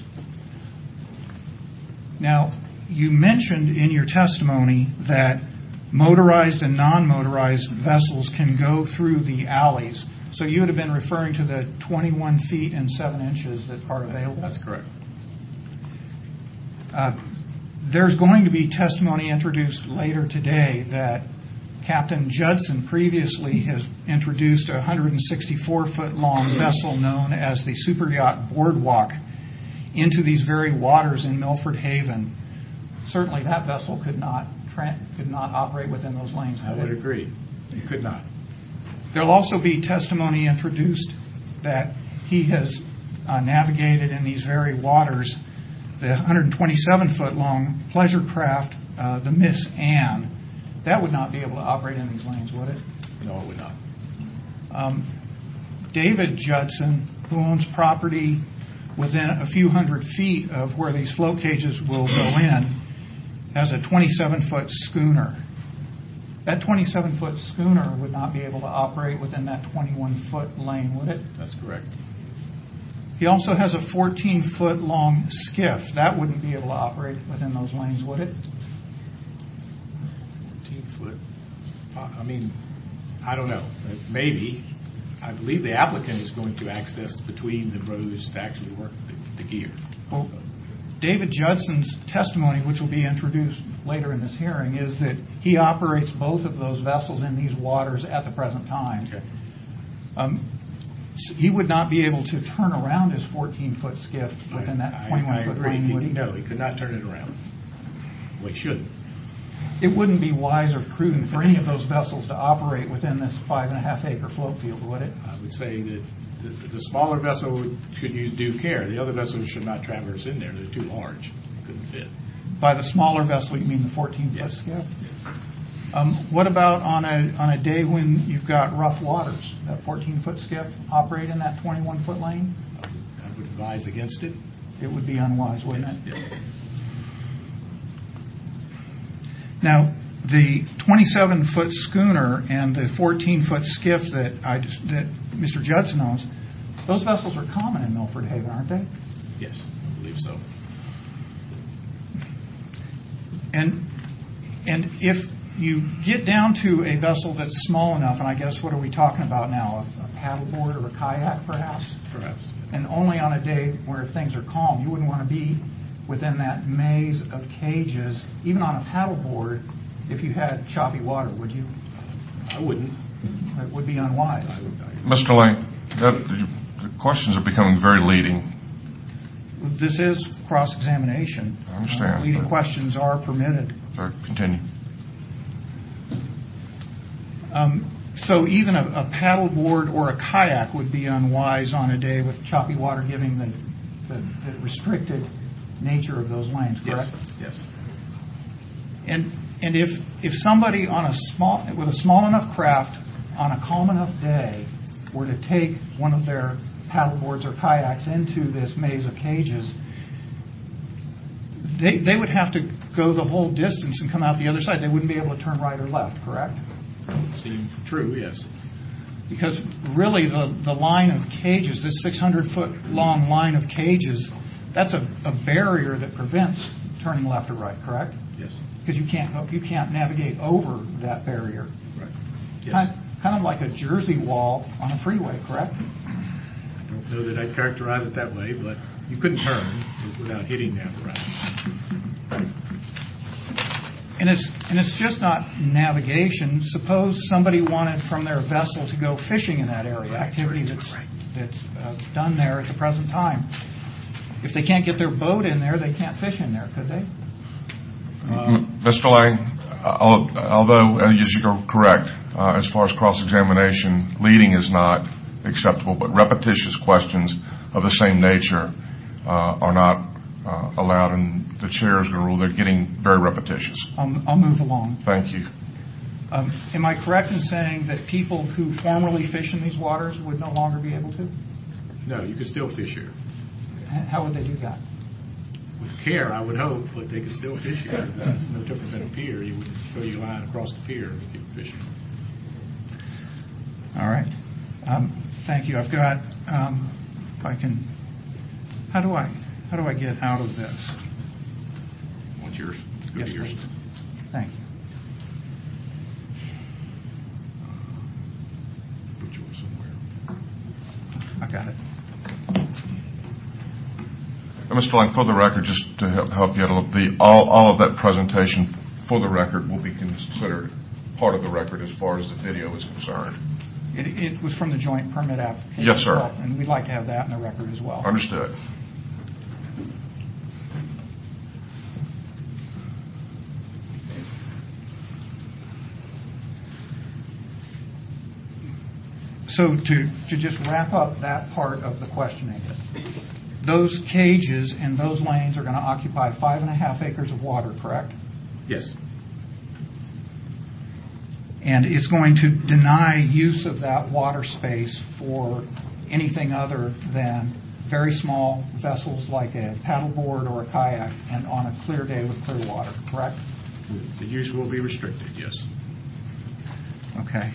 Speaker 9: Now, you mentioned in your testimony that motorized and non-motorized vessels can go through the alleys. So you would have been referring to the twenty-one feet and seven inches that are available?
Speaker 2: That's correct.
Speaker 9: Uh, there's going to be testimony introduced later today that Captain Judson previously has introduced a one hundred sixty-four foot long vessel known as the Super Yacht Boardwalk into these very waters in Milford Haven. Certainly that vessel could not tra- could not operate within those lanes.
Speaker 2: I would agree. You could not.
Speaker 9: There'll also be testimony introduced that he has uh, navigated in these very waters the one hundred twenty-seven foot long pleasure craft, uh, the Miss Anne. That would not be able to operate in these lanes, would it?
Speaker 2: No, it would not.
Speaker 9: Um, David Judson, who owns property within a few hundred feet of where these float cages will go in, has a twenty-seven foot schooner. That twenty-seven foot schooner would not be able to operate within that twenty-one foot lane, would it?
Speaker 2: That's correct.
Speaker 9: He also has a fourteen foot long skiff. That wouldn't be able to operate within those lanes, would it?
Speaker 2: fourteen foot. I mean, I don't know. Maybe. I believe the applicant is going to access between the rows to actually work the, the gear.
Speaker 9: Well, David Judson's testimony, which will be introduced later in this hearing, is that he operates both of those vessels in these waters at the present time.
Speaker 2: Okay.
Speaker 9: Um, so he would not be able to turn around his fourteen foot skiff within that twenty-one foot lane, would he?
Speaker 2: No, he could not turn it around. Well, he shouldn't.
Speaker 9: It wouldn't be wise or prudent for any of those vessels to operate within this five and a half acre float field, would it?
Speaker 2: I would say that the, the smaller vessel would, could use due care. The other vessels should not traverse in there. They're too large. Couldn't fit.
Speaker 9: By the smaller vessel, you mean the fourteen foot
Speaker 2: Yes.
Speaker 9: skiff? Um, what about on a on a day when you've got rough waters? That fourteen foot skiff operate in that twenty-one foot lane?
Speaker 2: I would, I would advise against it.
Speaker 9: It would be unwise, wouldn't it?
Speaker 2: Yes.
Speaker 9: Now, the twenty-seven foot schooner and the fourteen foot skiff that I just, that Mister Judson owns, those vessels are common in Milford Haven, aren't they?
Speaker 2: Yes, I believe so.
Speaker 9: And and if you get down to a vessel that's small enough, and I guess what are we talking about now? A, a paddleboard or a kayak, perhaps?
Speaker 2: Perhaps.
Speaker 9: And only on a day where things are calm. You wouldn't want to be within that maze of cages, even on a paddleboard, if you had choppy water, would you?
Speaker 2: I wouldn't.
Speaker 9: It would be unwise.
Speaker 2: I would, I,
Speaker 1: Mister Lane, that, the questions are becoming very leading.
Speaker 9: This is cross-examination.
Speaker 1: I understand.
Speaker 9: Uh, leading questions are permitted.
Speaker 1: Sir, continue.
Speaker 9: Um, so even a, a paddleboard or a kayak would be unwise on a day with choppy water, giving the, the, the restricted nature of those lanes, correct?
Speaker 2: Yes. Yes.
Speaker 9: And and if if somebody on a small with a small enough craft on a calm enough day were to take one of their paddleboards or kayaks into this maze of cages, they they would have to go the whole distance and come out the other side. They wouldn't be able to turn right or left, correct?
Speaker 2: Seems true, yes.
Speaker 9: Because really the, the line of cages, this six hundred foot long line of cages, that's a, a barrier that prevents turning left or right, correct?
Speaker 2: Yes.
Speaker 9: Because you can't go, you can't navigate over that barrier.
Speaker 2: Right. Yes.
Speaker 9: Kind, kind of like a Jersey wall on a freeway, correct?
Speaker 2: I don't know that I'd characterize it that way, but you couldn't turn without hitting that right.
Speaker 9: And it's and it's just not navigation. Suppose somebody wanted from their vessel to go fishing in that area, activity that's that's uh, done there at the present time. If they can't get their boat in there, they can't fish in there, could they?
Speaker 1: Um, Mister Lang, although uh, yes, you're correct, uh, as far as cross-examination, leading is not acceptable, but repetitious questions of the same nature uh, are not uh, allowed, and the chair is going to rule they're getting very repetitious.
Speaker 9: I'll, I'll move along.
Speaker 1: Thank you.
Speaker 9: Um, am I correct in saying that people who formerly fish in these waters would no longer be able to?
Speaker 2: No, you could still fish here.
Speaker 9: How would they do that?
Speaker 2: With care, I would hope, but they could still fish here. This is no different than a pier. You would throw your line across the pier to keep fishing.
Speaker 9: All right. Um, thank you. I've got, um, if I can, how do I, how do I get out of this?
Speaker 2: What's yours? Go
Speaker 9: Yes,
Speaker 2: to yours.
Speaker 9: please. Thank you.
Speaker 2: Put yours somewhere.
Speaker 9: I got it.
Speaker 1: And Mister Lang, for the record, just to help, help you out a little, the, all, all of that presentation, for the record, will be considered part of the record as far as the video is concerned.
Speaker 9: It, it was from the joint permit application.
Speaker 1: Yes, sir.
Speaker 9: As well, and we'd like to have that in the record as well.
Speaker 1: Understood.
Speaker 9: So to, to just wrap up that part of the questioning, those cages and those lanes are going to occupy five and a half acres of water, correct?
Speaker 2: Yes.
Speaker 9: And it's going to deny use of that water space for anything other than very small vessels like a paddleboard or a kayak and on a clear day with clear water, correct?
Speaker 2: The use will be restricted, yes.
Speaker 9: Okay.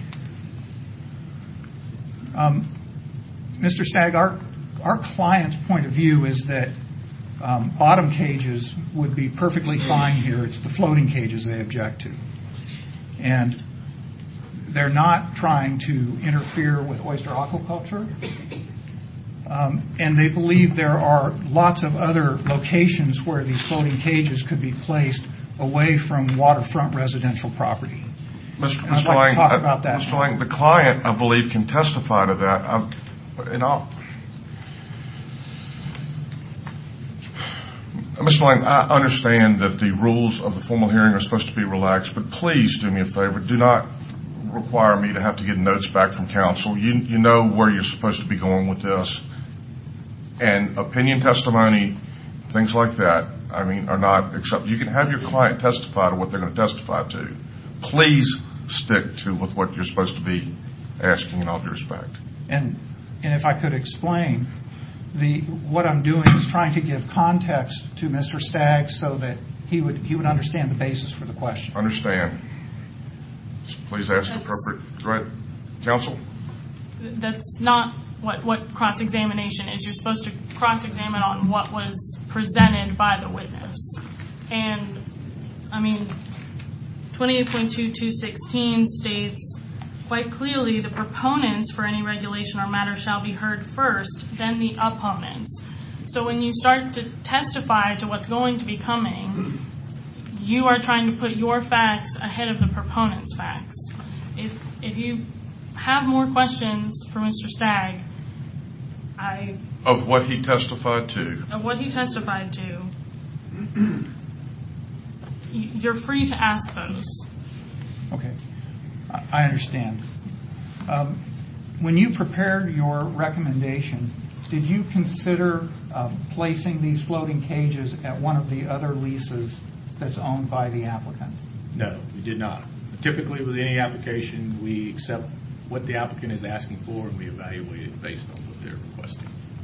Speaker 9: Um, Mister Stagg, our, our client's point of view is that um, bottom cages would be perfectly fine here. It's the floating cages they object to. And they're not trying to interfere with oyster aquaculture. Um, and they believe there are lots of other locations where these floating cages could be placed away from waterfront residential property.
Speaker 1: Mister
Speaker 9: And I'd like
Speaker 1: Lang,
Speaker 9: to talk
Speaker 1: uh,
Speaker 9: about that
Speaker 1: Mister
Speaker 9: now.
Speaker 1: Lang, the client, I believe, can testify to that. I've, and I'll, Mister Lang, I understand that the rules of the formal hearing are supposed to be relaxed, but please do me a favor. Do not require me to have to get notes back from counsel. You, you know where you're supposed to be going with this. And opinion testimony, things like that, I mean, are not acceptable. You can have your client testify to what they're going to testify to. Please stick to with what you're supposed to be asking in all due respect.
Speaker 9: And and if I could explain, the what I'm doing is trying to give context to Mister Stagg so that he would he would understand the basis for the question.
Speaker 1: Understand. So please ask appropriate. Go ahead, counsel.
Speaker 4: That's not what, what cross-examination is. You're supposed to cross-examine on what was presented by the witness. And, I mean, twenty-eight point two two sixteen states quite clearly the proponents for any regulation or matter shall be heard first, then the opponents. So when you start to testify to what's going to be coming, you are trying to put your facts ahead of the proponent's facts. If if you have more questions for Mister Stagg, I...
Speaker 1: Of what he testified to.
Speaker 4: Of what he testified to, you're free to ask those.
Speaker 9: Okay. I understand. Um, when you prepared your recommendation, did you consider uh, placing these floating cages at one of the other leases that's owned by the applicant?
Speaker 2: No, we did not. Typically, with any application, we accept what the applicant is asking for, and we evaluate it based on what they're requesting.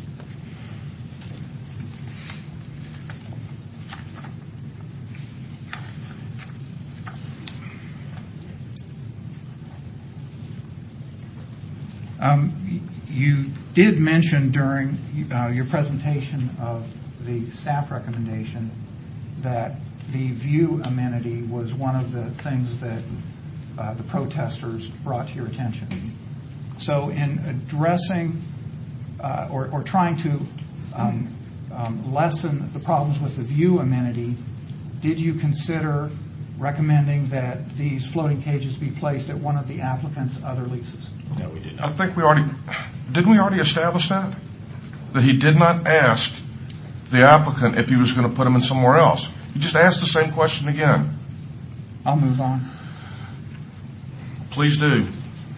Speaker 9: Um, you did mention during uh, your presentation of the staff recommendation that the view amenity was one of the things that uh, the protesters brought to your attention. So in addressing uh, or, or trying to um, um, lessen the problems with the view amenity, did you consider recommending that these floating cages be placed at one of the applicant's other leases?
Speaker 2: No, we did not.
Speaker 1: I think we already, didn't we already establish that? That he did not ask the applicant if he was going to put them in somewhere else. He just asked the same question again.
Speaker 9: I'll move on.
Speaker 1: Please do.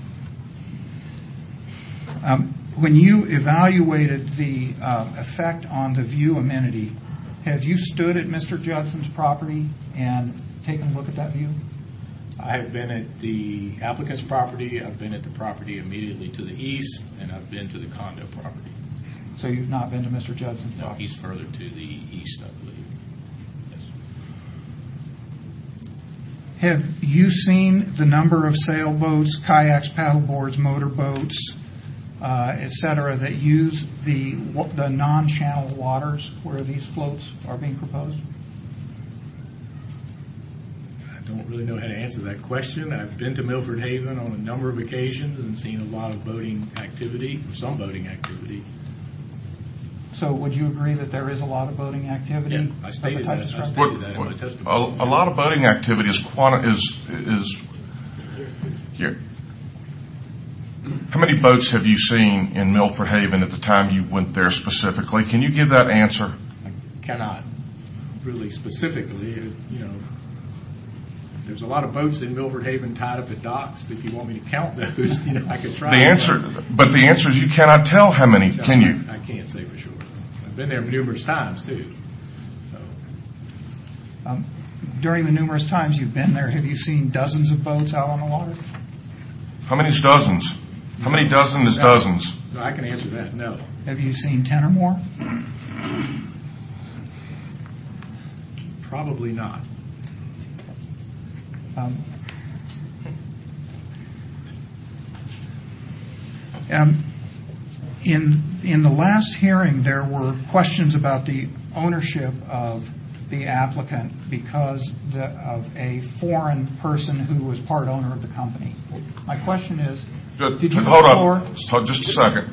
Speaker 9: Um, when you evaluated the uh, effect on the view amenity, have you stood at Mister Judson's property and taken a look at that view?
Speaker 2: I have been at the applicant's property, I've been at the property immediately to the east, and I've been to the condo property.
Speaker 9: So you've not been to Mister Judson's
Speaker 2: No,
Speaker 9: property?
Speaker 2: he's further to the east, I believe. Yes.
Speaker 9: Have you seen the number of sailboats, kayaks, paddleboards, motorboats, uh, et cetera, that use the the non-channel waters where these floats are being proposed?
Speaker 2: I don't really know how to answer that question. I've been to Milford Haven on a number of occasions and seen a lot of boating activity, or some boating activity.
Speaker 9: So would you agree that there is a lot of boating activity?
Speaker 2: Yeah, I stated
Speaker 9: of the type
Speaker 2: that. I
Speaker 9: described?
Speaker 2: stated that in my testimony.
Speaker 1: A, a lot of boating activity is quanti- is is here. How many boats have you seen in Milford Haven at the time you went there specifically? Can you give that answer?
Speaker 2: I cannot really specifically. You know, there's a lot of boats in Milford Haven tied up at docks. If you want me to count those, you know, I could try.
Speaker 1: The answer, but the answer is you cannot tell how many.
Speaker 2: No,
Speaker 1: Can you?
Speaker 2: I, I can't say for sure. I've been there numerous times too. So.
Speaker 9: Um, during the numerous times you've been there, have you seen dozens of boats out on the water?
Speaker 1: How many is dozens? How many dozen is
Speaker 2: No.
Speaker 1: dozens?
Speaker 2: No, I can answer that. No.
Speaker 9: Have you seen ten or more?
Speaker 2: Probably not.
Speaker 9: Um, um, in in the last hearing, there were questions about the ownership of the applicant because the, of a foreign person who was part owner of the company. My question is,
Speaker 1: Just,
Speaker 9: did you
Speaker 1: hold
Speaker 9: explore?
Speaker 1: on. Hold just a second.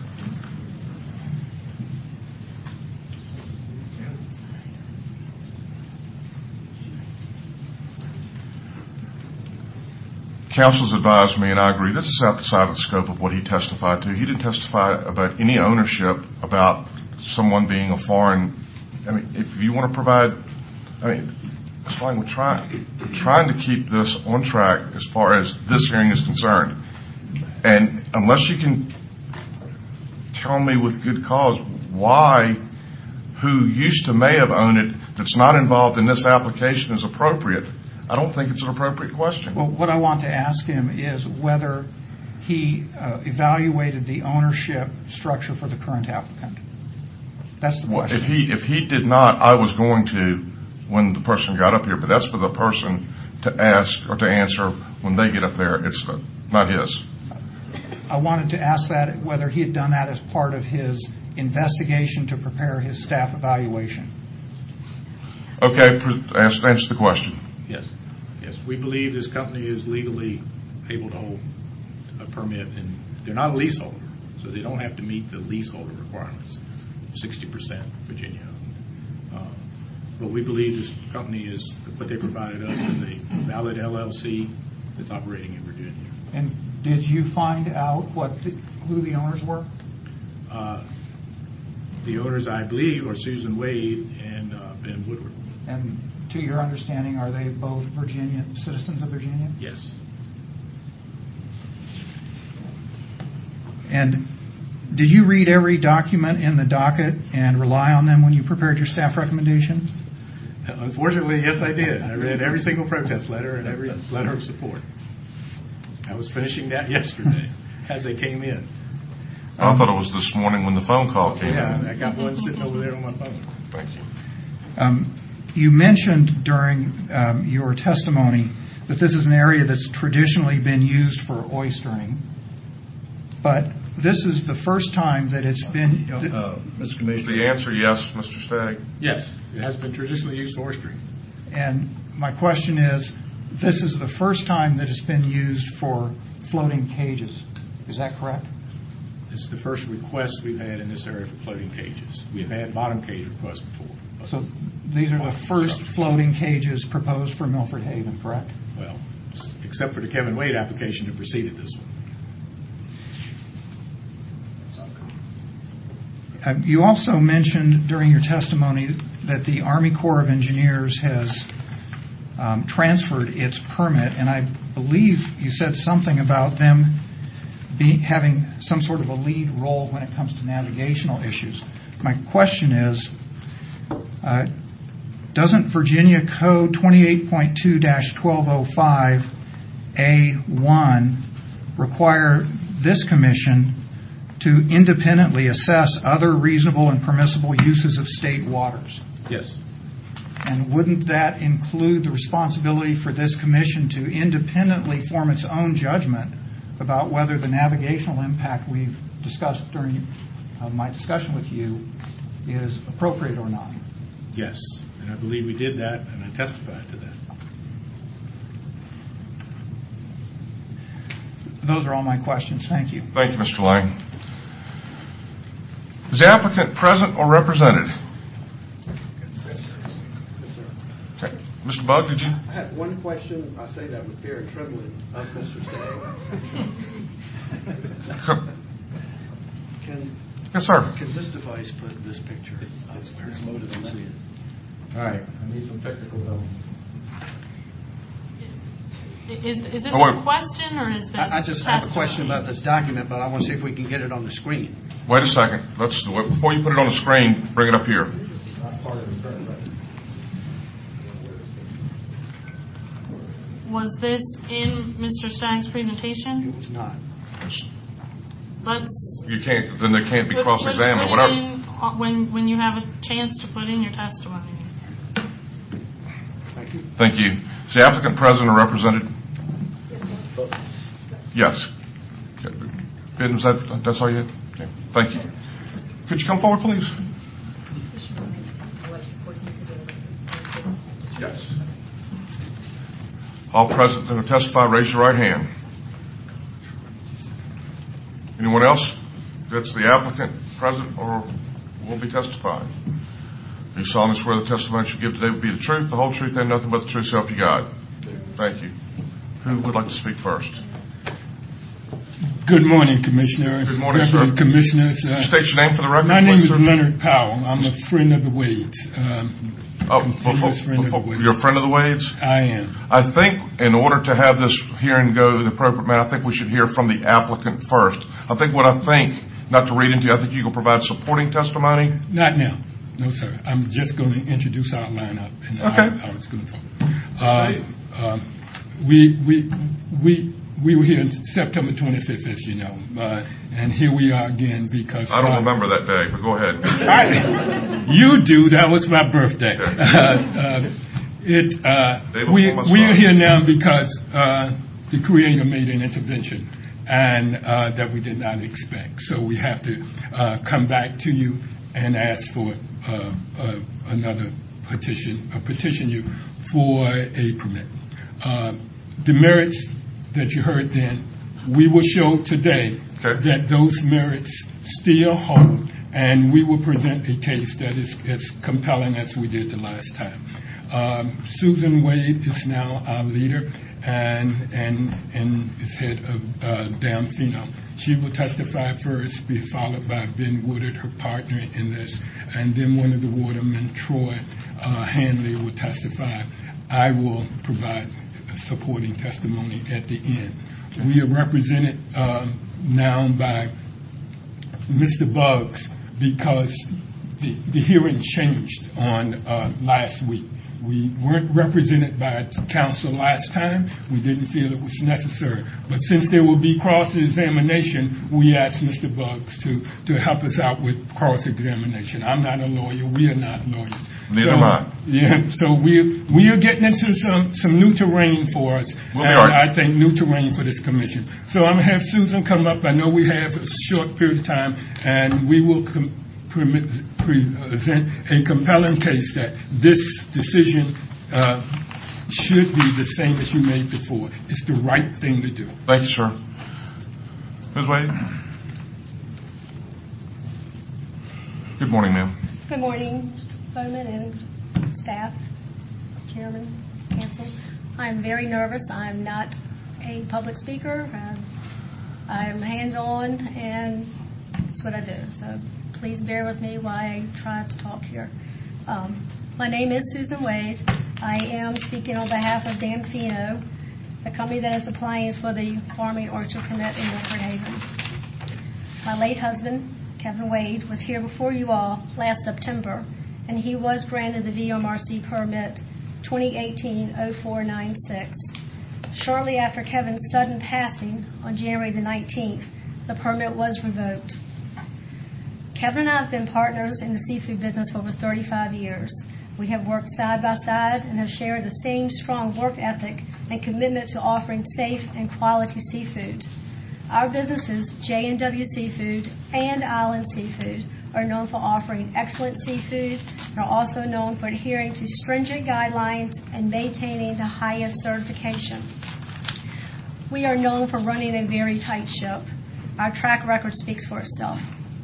Speaker 1: Counsel's advised me, and I agree, this is outside of the scope of what he testified to. He didn't testify about any ownership, about someone being a foreign. I mean, if you want to provide, I mean, it's fine. We're trying, we're trying to keep this on track as far as this hearing is concerned. And unless you can tell me with good cause why who used to may have owned it that's not involved in this application is appropriate, I don't think it's an appropriate question.
Speaker 9: Well, what I want to ask him is whether he uh, evaluated the ownership structure for the current applicant. That's the
Speaker 1: Well,
Speaker 9: question.
Speaker 1: if he if he did not, I was going to when the person got up here, but that's for the person to ask or to answer when they get up there. It's not his.
Speaker 9: I wanted to ask that whether he had done that as part of his investigation to prepare his staff evaluation.
Speaker 1: Okay, ask, answer the question.
Speaker 2: Yes. Yes. We believe this company is legally able to hold a permit, and they're not a leaseholder, so they don't have to meet the leaseholder requirements, sixty percent Virginia. Uh, but we believe this company is, what they provided us is a valid L L C that's operating in Virginia.
Speaker 9: And did you find out what the, who the owners were?
Speaker 2: Uh, the owners, I believe, are Susan Wade and uh, Ben Woodward.
Speaker 9: And to your understanding, are they both Virginia citizens of Virginia?
Speaker 2: Yes.
Speaker 9: And did you read every document in the docket and rely on them when you prepared your staff recommendation?
Speaker 2: Unfortunately, yes, I did. I read every single protest letter and every letter of support. I was finishing that yesterday as they came in.
Speaker 1: I thought it was this morning when the phone call came
Speaker 2: Yeah,
Speaker 1: in.
Speaker 2: I got one sitting over there on my phone.
Speaker 1: Thank you.
Speaker 9: Um, you mentioned during um, your testimony that this is an area that's traditionally been used for oystering, but this is the first time that it's been...
Speaker 3: Uh, Mister Commissioner.
Speaker 1: The answer, yes, Mister Stagg.
Speaker 2: Yes, it has been traditionally used for oystering.
Speaker 9: And my question is, this is the first time that it's been used for floating cages. Is that correct?
Speaker 2: This is the first request we've had in this area for floating cages. We've had bottom cage requests before.
Speaker 9: So these are the first floating cages proposed for Milford Haven, correct?
Speaker 2: Well, except for the Kevin Wade application that preceded this one.
Speaker 9: Uh, you also mentioned during your testimony that the Army Corps of Engineers has um, transferred its permit, and I believe you said something about them be, having some sort of a lead role when it comes to navigational issues. My question is, uh, doesn't Virginia Code twenty-eight point two dash twelve oh five A one require this commission to independently assess other reasonable and permissible uses of state waters?
Speaker 2: Yes.
Speaker 9: And wouldn't that include the responsibility for this commission to independently form its own judgment about whether the navigational impact we've discussed during uh, my discussion with you is appropriate or not?
Speaker 2: Yes. And I believe we did that, and I testified to that.
Speaker 9: Those are all my questions. Thank you.
Speaker 1: Thank you, Mister Lang. Is the applicant present or represented? Okay. Mister Bugg, did you?
Speaker 10: I had one question. I say that with fear and trembling of Mister Stagg. Can,
Speaker 1: yes, sir.
Speaker 10: Can this device put this picture? It's, it's, it's loaded on see it.
Speaker 2: All right. I need some technical help.
Speaker 4: Is, is this
Speaker 1: Oh, wait.
Speaker 4: a question or is this
Speaker 10: I, I just have a question about this document, but I want to see if we can get it on the screen.
Speaker 1: Wait a second. Let's do it. Before you put it on the screen, bring it up here.
Speaker 4: Was this in Mister Stagg's presentation?
Speaker 10: It was not.
Speaker 4: Let's...
Speaker 1: You can't, then they can't be
Speaker 4: put-
Speaker 1: cross-examined or
Speaker 4: put it
Speaker 1: whatever.
Speaker 4: in, uh, when, when you have a chance to put in your testimony.
Speaker 10: Thank you.
Speaker 1: Thank you. Is the applicant present or represented? Yes. Okay. Ben, is that, that's all you had? Okay. Thank you. Could you come forward, please? Yes. All present that will testify, raise your right hand. Anyone else? That's the applicant present or will be testifying. Do you solemnly swear the testimony you give today will be the truth, the whole truth, and nothing but the truth, so help you God? Thank you. Who would like to speak first?
Speaker 8: Good morning, Commissioner.
Speaker 1: Good morning,
Speaker 8: Deputy
Speaker 1: sir.
Speaker 8: Commissioners. Uh,
Speaker 1: State your name for the record,
Speaker 8: my name
Speaker 1: please,
Speaker 8: is
Speaker 1: sir.
Speaker 8: Leonard Powell. I'm a friend of the Wades. Um,
Speaker 1: Oh, before,
Speaker 8: continuous friend
Speaker 1: before,
Speaker 8: of the Wades.
Speaker 1: you're a friend of the Wades?
Speaker 8: I am.
Speaker 1: I think in order to have this hearing go the appropriate manner, I think we should hear from the applicant first. I think what I think, not to read into, I think you can provide supporting testimony.
Speaker 8: Not now. No, sir. I'm just going to introduce our lineup, and
Speaker 1: Okay.
Speaker 8: I, I was going to talk. Uh, uh, we we we we were here on September twenty-fifth, as you know, uh, and here we are again because
Speaker 1: I don't
Speaker 8: uh,
Speaker 1: remember that day, but go ahead.
Speaker 8: You do. That was my birthday. Uh, uh, it. Uh, we we are here now because uh, the Creator made an intervention, and uh, that we did not expect. So we have to uh, come back to you and ask for uh, uh, another petition, a petition you for a permit. Uh, the merits that you heard then, we will show today
Speaker 1: okay.
Speaker 8: that those merits still hold, and we will present a case that is as compelling as we did the last time. Um, Susan Wade is now our leader and and and is head of uh, Dam Pheno. She will testify first, be followed by Ben Woodard, her partner in this, and then one of the watermen, Troy uh, Hanley, will testify. I will provide supporting testimony at the end. We are represented uh, now by Mister Buggs because the, the hearing changed on uh, last week. We weren't represented by counsel last time. We didn't feel it was necessary. But since there will be cross-examination, we asked Mister Buggs to, to help us out with cross-examination. I'm not a lawyer. We are not lawyers.
Speaker 1: Neither
Speaker 8: so,
Speaker 1: am I.
Speaker 8: Yeah, so we we are getting into some, some new terrain for us,
Speaker 1: we'll
Speaker 8: and I think new terrain for this commission. So I'm going to have Susan come up. I know we have a short period of time, and we will com- permit, present a compelling case that this decision uh, should be the same as you made before. It's the right thing to do.
Speaker 1: Thank you, sir. Miz Wade? Good morning, ma'am.
Speaker 11: Good morning, Mister Bowman and staff, chairman, council. I'm very nervous. I'm not a public speaker. I'm, I'm hands-on, and that's what I do. So please bear with me while I try to talk here. Um, my name is Susan Wade. I am speaking on behalf of Dan Fino, the company that is applying for the farming orchard permit in Milford Haven. My late husband, Kevin Wade, was here before you all last September, and he was granted the V M R C permit twenty eighteen oh four ninety-six. Shortly after Kevin's sudden passing on January the nineteenth, the permit was revoked. Kevin and I have been partners in the seafood business for over thirty-five years. We have worked side by side and have shared the same strong work ethic and commitment to offering safe and quality seafood. Our businesses, J and W Seafood and Island Seafood, are known for offering excellent seafood and are also known for adhering to stringent guidelines and maintaining the highest certification. We are known for running a very tight ship. Our track record speaks for itself.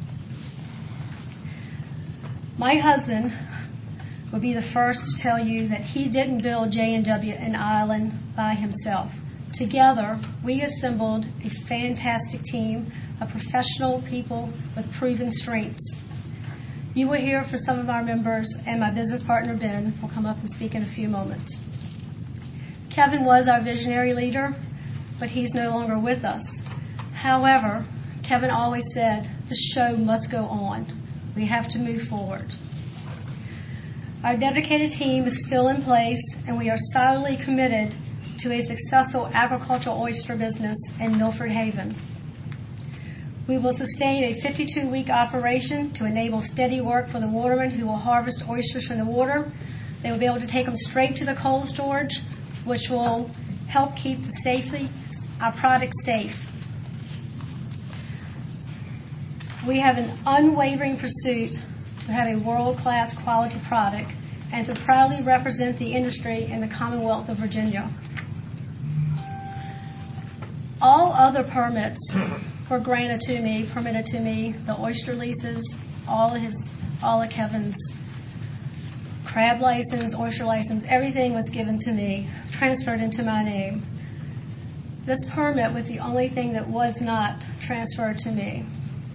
Speaker 11: My husband will be the first to tell you that he didn't build J and W and Island by himself. Together, we assembled a fantastic team of professional people with proven strengths. You will hear from some of our members, and my business partner, Ben, will come up and speak in a few moments. Kevin was our visionary leader, but he's no longer with us. However, Kevin always said, the show must go on. We have to move forward. Our dedicated team is still in place, and we are solidly committed to a successful agricultural oyster business in Milford Haven. We will sustain a fifty-two week operation to enable steady work for the watermen who will harvest oysters from the water. They will be able to take them straight to the cold storage, which will help keep the safety, our product safe. We have an unwavering pursuit to have a world-class quality product and to proudly represent the industry in the Commonwealth of Virginia. All other permits were granted to me, permitted to me, the oyster leases, all of his, all of Kevin's crab license, oyster license, everything was given to me, transferred into my name. This permit was the only thing that was not transferred to me.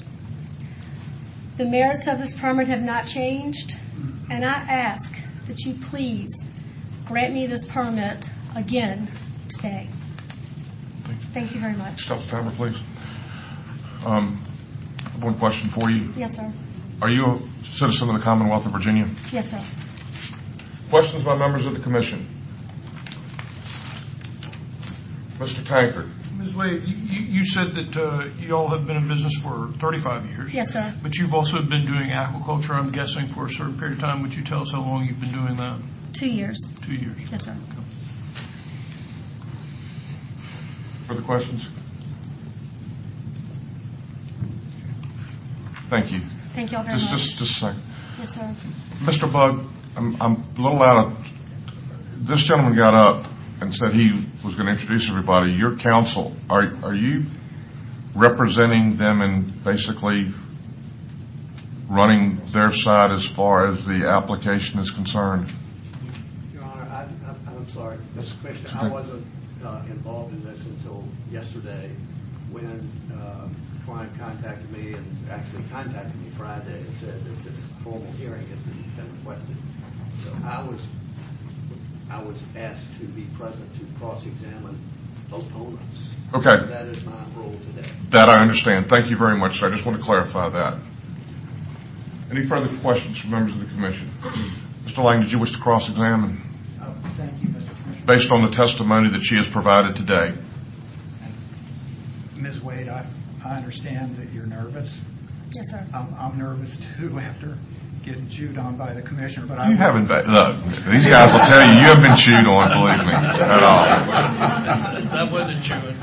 Speaker 11: The merits of this permit have not changed, and I ask that you please grant me this permit again today. Thank you very much.
Speaker 1: Stop the timer, please. Um, one question for you.
Speaker 11: Yes, sir.
Speaker 1: Are you a citizen of the Commonwealth of Virginia?
Speaker 11: Yes, sir.
Speaker 1: Questions by members of the commission? Mister Tankard.
Speaker 5: Miz Wade, you, you said that uh, you all have been in business for thirty-five years.
Speaker 11: Yes, sir.
Speaker 5: But you've also been doing aquaculture, I'm guessing, for a certain period of time. Would you tell us how long you've been doing that?
Speaker 11: Two years.
Speaker 5: Two years.
Speaker 11: Yes, sir.
Speaker 1: Further questions? Thank you.
Speaker 11: Thank you all very
Speaker 1: just,
Speaker 11: much.
Speaker 1: Just, just a second.
Speaker 11: Yes, sir.
Speaker 1: Mister Bug, I'm, I'm a little out of... This gentleman got up and said he was going to introduce everybody. Your counsel, are, are you representing them and basically running their side as far as the application is concerned?
Speaker 10: Your Honor, I, I, I'm sorry. That's a question.
Speaker 1: Okay.
Speaker 10: I wasn't uh, involved in this until yesterday when uh, a client contacted me and actually contacted me Friday and said that this formal hearing has been, been requested. So I was I was asked to be present to cross-examine opponents.
Speaker 1: Okay.
Speaker 10: That is my role today.
Speaker 1: That I understand. Thank you very much, sir. I just want to clarify that. Any further questions from members of the commission? Mister Lang, did you wish to cross-examine?
Speaker 9: Oh, thank you, Mister Commissioner.
Speaker 1: Based on the testimony that she has provided today.
Speaker 9: Miz Wade, I, I understand that you're nervous.
Speaker 11: Yes, sir.
Speaker 9: I'm, I'm nervous, too, after getting chewed on by the commissioner. But I
Speaker 1: You haven't been. Look, these guys will tell you you haven't been chewed on, believe me, at all.
Speaker 7: That wasn't chewing.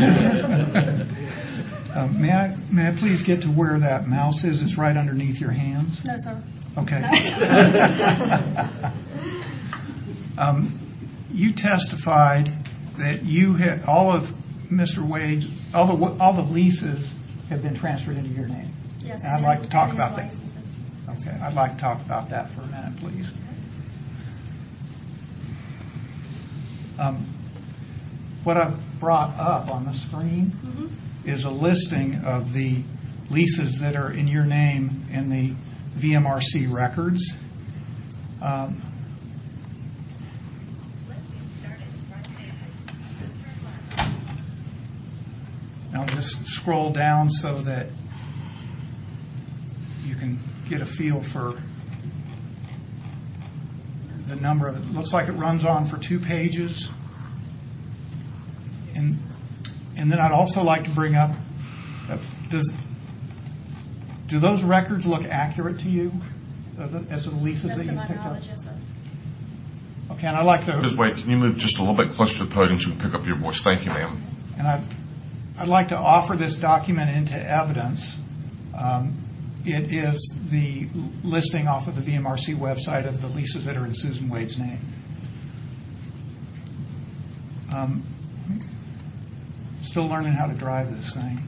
Speaker 9: uh, may I may I please get to where that mouse is? It's right underneath your hands.
Speaker 11: No, sir.
Speaker 9: Okay. um, you testified that you had all of Mister Wade's all the all the leases have been transferred into your name.
Speaker 11: Yes.
Speaker 9: And I'd like to talk
Speaker 11: and
Speaker 9: about that.
Speaker 11: licenses.
Speaker 9: Okay, I'd like to talk about that for a minute, please. Um, what I've brought up on the screen mm-hmm. is a listing of the leases that are in your name in the V M R C records. Um, I'll just scroll down so that you can get a feel for the number of it. Looks like it runs on for two pages. And and then I'd also like to bring up, uh, does do those records look accurate to you as, a, as the leases
Speaker 11: That's
Speaker 9: that you
Speaker 11: my
Speaker 9: picked up?
Speaker 11: knowledge, yes, sir.
Speaker 9: Okay, and I'd like to...
Speaker 1: Miz Wade, can you move just a little bit closer to the podium so we can pick up your voice? Thank you, ma'am.
Speaker 9: And I'd, I'd like to offer this document into evidence. Um, it is the listing off of the V M R C website of the leases that are in Susan Wade's name. Um, still learning how to drive this thing.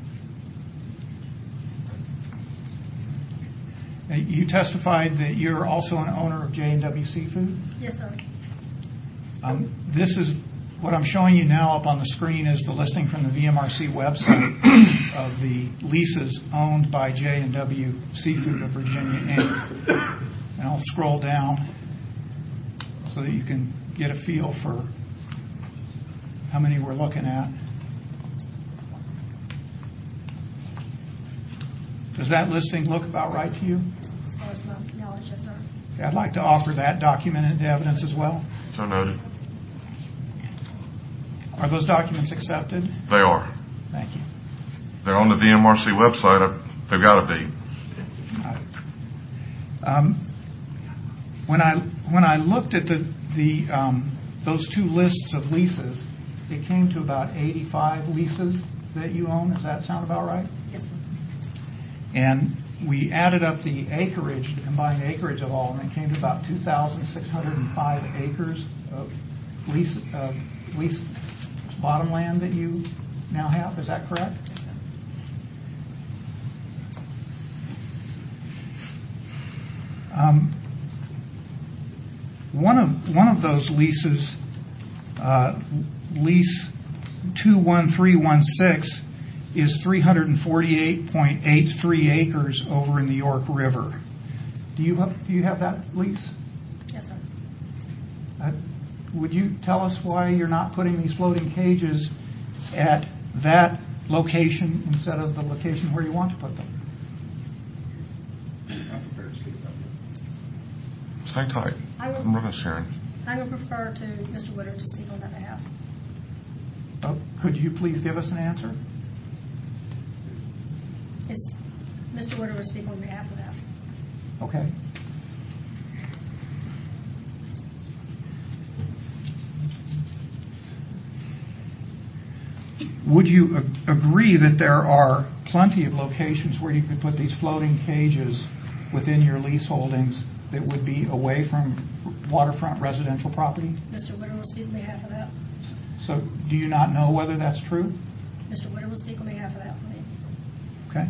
Speaker 9: Uh, You testified that you're also an owner of J and W Seafood?
Speaker 11: Yes, sir.
Speaker 9: Um, this is what I'm showing you now up on the screen is the listing from the V M R C website of the leases owned by J and W Seafood of Virginia, Incorporated. And I'll scroll down so that you can get a feel for how many we're looking at. Does that listing look about right to you?
Speaker 11: As far as my knowledge, yes, sir.
Speaker 9: Okay, I'd like to offer that document into evidence as well.
Speaker 1: So noted.
Speaker 9: Are those documents accepted?
Speaker 1: They are.
Speaker 9: Thank you.
Speaker 1: They're on the V M R C website. They've got to be.
Speaker 9: Um, when I when I looked at the the um, those two lists of leases, it came to about eighty-five leases that you own. Does that sound about right?
Speaker 11: Yes, sir.
Speaker 9: And we added up the acreage, the combined acreage of all, and it came to about two thousand six hundred five acres of lease of lease bottomland that you now have. Is that correct?
Speaker 11: Yes, sir.
Speaker 9: Um, one of one of those leases, uh, lease two one three one six, is three hundred forty-eight point eight three acres over in the York River. Do you have, do you have that lease?
Speaker 11: Yes, sir.
Speaker 9: Uh, would you tell us why you're not putting these floating cages at that location instead of the location where you want to put them?
Speaker 1: Hang tight.
Speaker 11: I would,
Speaker 1: I'm running, Sharon.
Speaker 11: I would prefer to Mister Woodard to speak on that behalf.
Speaker 9: Uh, could you please give us an answer?
Speaker 11: It's, Mister Woodard will speak on behalf of that.
Speaker 9: Okay. Would you ag- agree that there are plenty of locations where you could put these floating cages within your lease holdings that would be away from waterfront residential property?
Speaker 11: Mister Woodard will speak on behalf of that.
Speaker 9: So do you not know whether that's true?
Speaker 11: Mister Woodard will speak on behalf of that for me.
Speaker 9: Okay.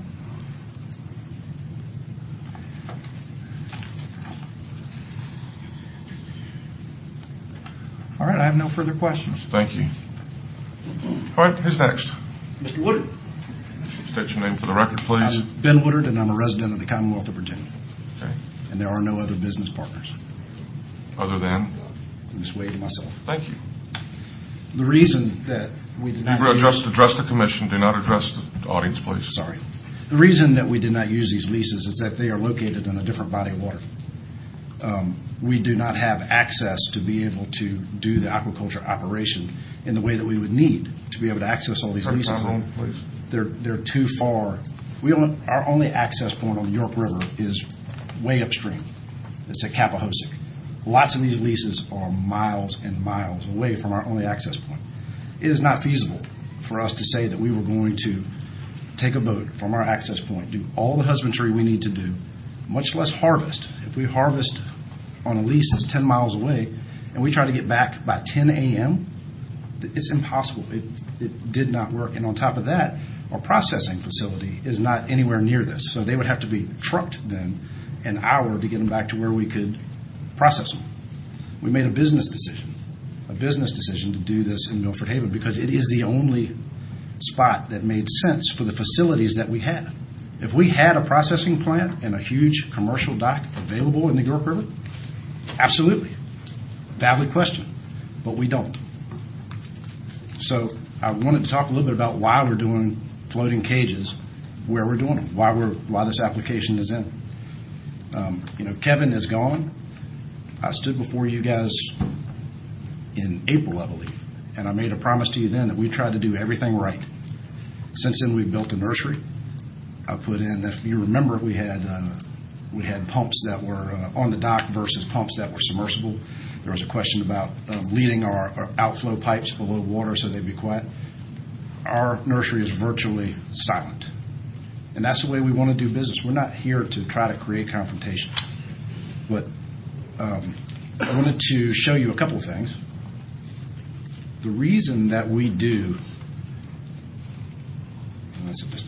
Speaker 9: All right, I have no further questions.
Speaker 1: Thank you. All right, who's next?
Speaker 12: Mister Woodard.
Speaker 1: State your name for the record, please.
Speaker 12: I'm Ben Woodard, and I'm a resident of the Commonwealth of Virginia.
Speaker 1: Okay.
Speaker 12: And there are no other business partners.
Speaker 1: Other than?
Speaker 12: Miz Wade and myself.
Speaker 1: Thank you.
Speaker 12: The reason that we did
Speaker 1: You
Speaker 12: not
Speaker 1: address,
Speaker 12: use,
Speaker 1: address the commission, do not address the audience, please.
Speaker 12: sorry. The reason that we did not use these leases is that they are located in a different body of water. Um, we do not have access to be able to do the aquaculture operation in the way that we would need to be able to access all these
Speaker 1: Turn
Speaker 12: leases.
Speaker 1: time on, please.
Speaker 12: They're they're too far. We only, our only access point on the York River is way upstream. It's at Capahosic. Lots of these leases are miles and miles away from our only access point. It is not feasible for us to say that we were going to take a boat from our access point, do all the husbandry we need to do, much less harvest. If we harvest on a lease that's ten miles away and we try to get back by ten a.m., it's impossible. It, it did not work. And on top of that, our processing facility is not anywhere near this. So they would have to be trucked then an hour to get them back to where we could process them. We made a business decision, a business decision to do this in Milford Haven because it is the only spot that made sense for the facilities that we had. If we had a processing plant and a huge commercial dock available in the York River, absolutely. Valid question. But we don't. So I wanted to talk a little bit about why we're doing floating cages, where we're doing them, why we're why this application is in. Um, you know, Kevin is gone. I stood before you guys in April, I believe, and I made a promise to you then that we tried to do everything right. Since then, we've built a nursery. I put in, if you remember, we had uh, we had pumps that were uh, on the dock versus pumps that were submersible. There was a question about um, leading our, our outflow pipes below water so they'd be quiet. Our nursery is virtually silent. And that's the way we want to do business. We're not here to try to create confrontation. But um, I wanted to show you a couple of things. The reason that we do, that's a distance.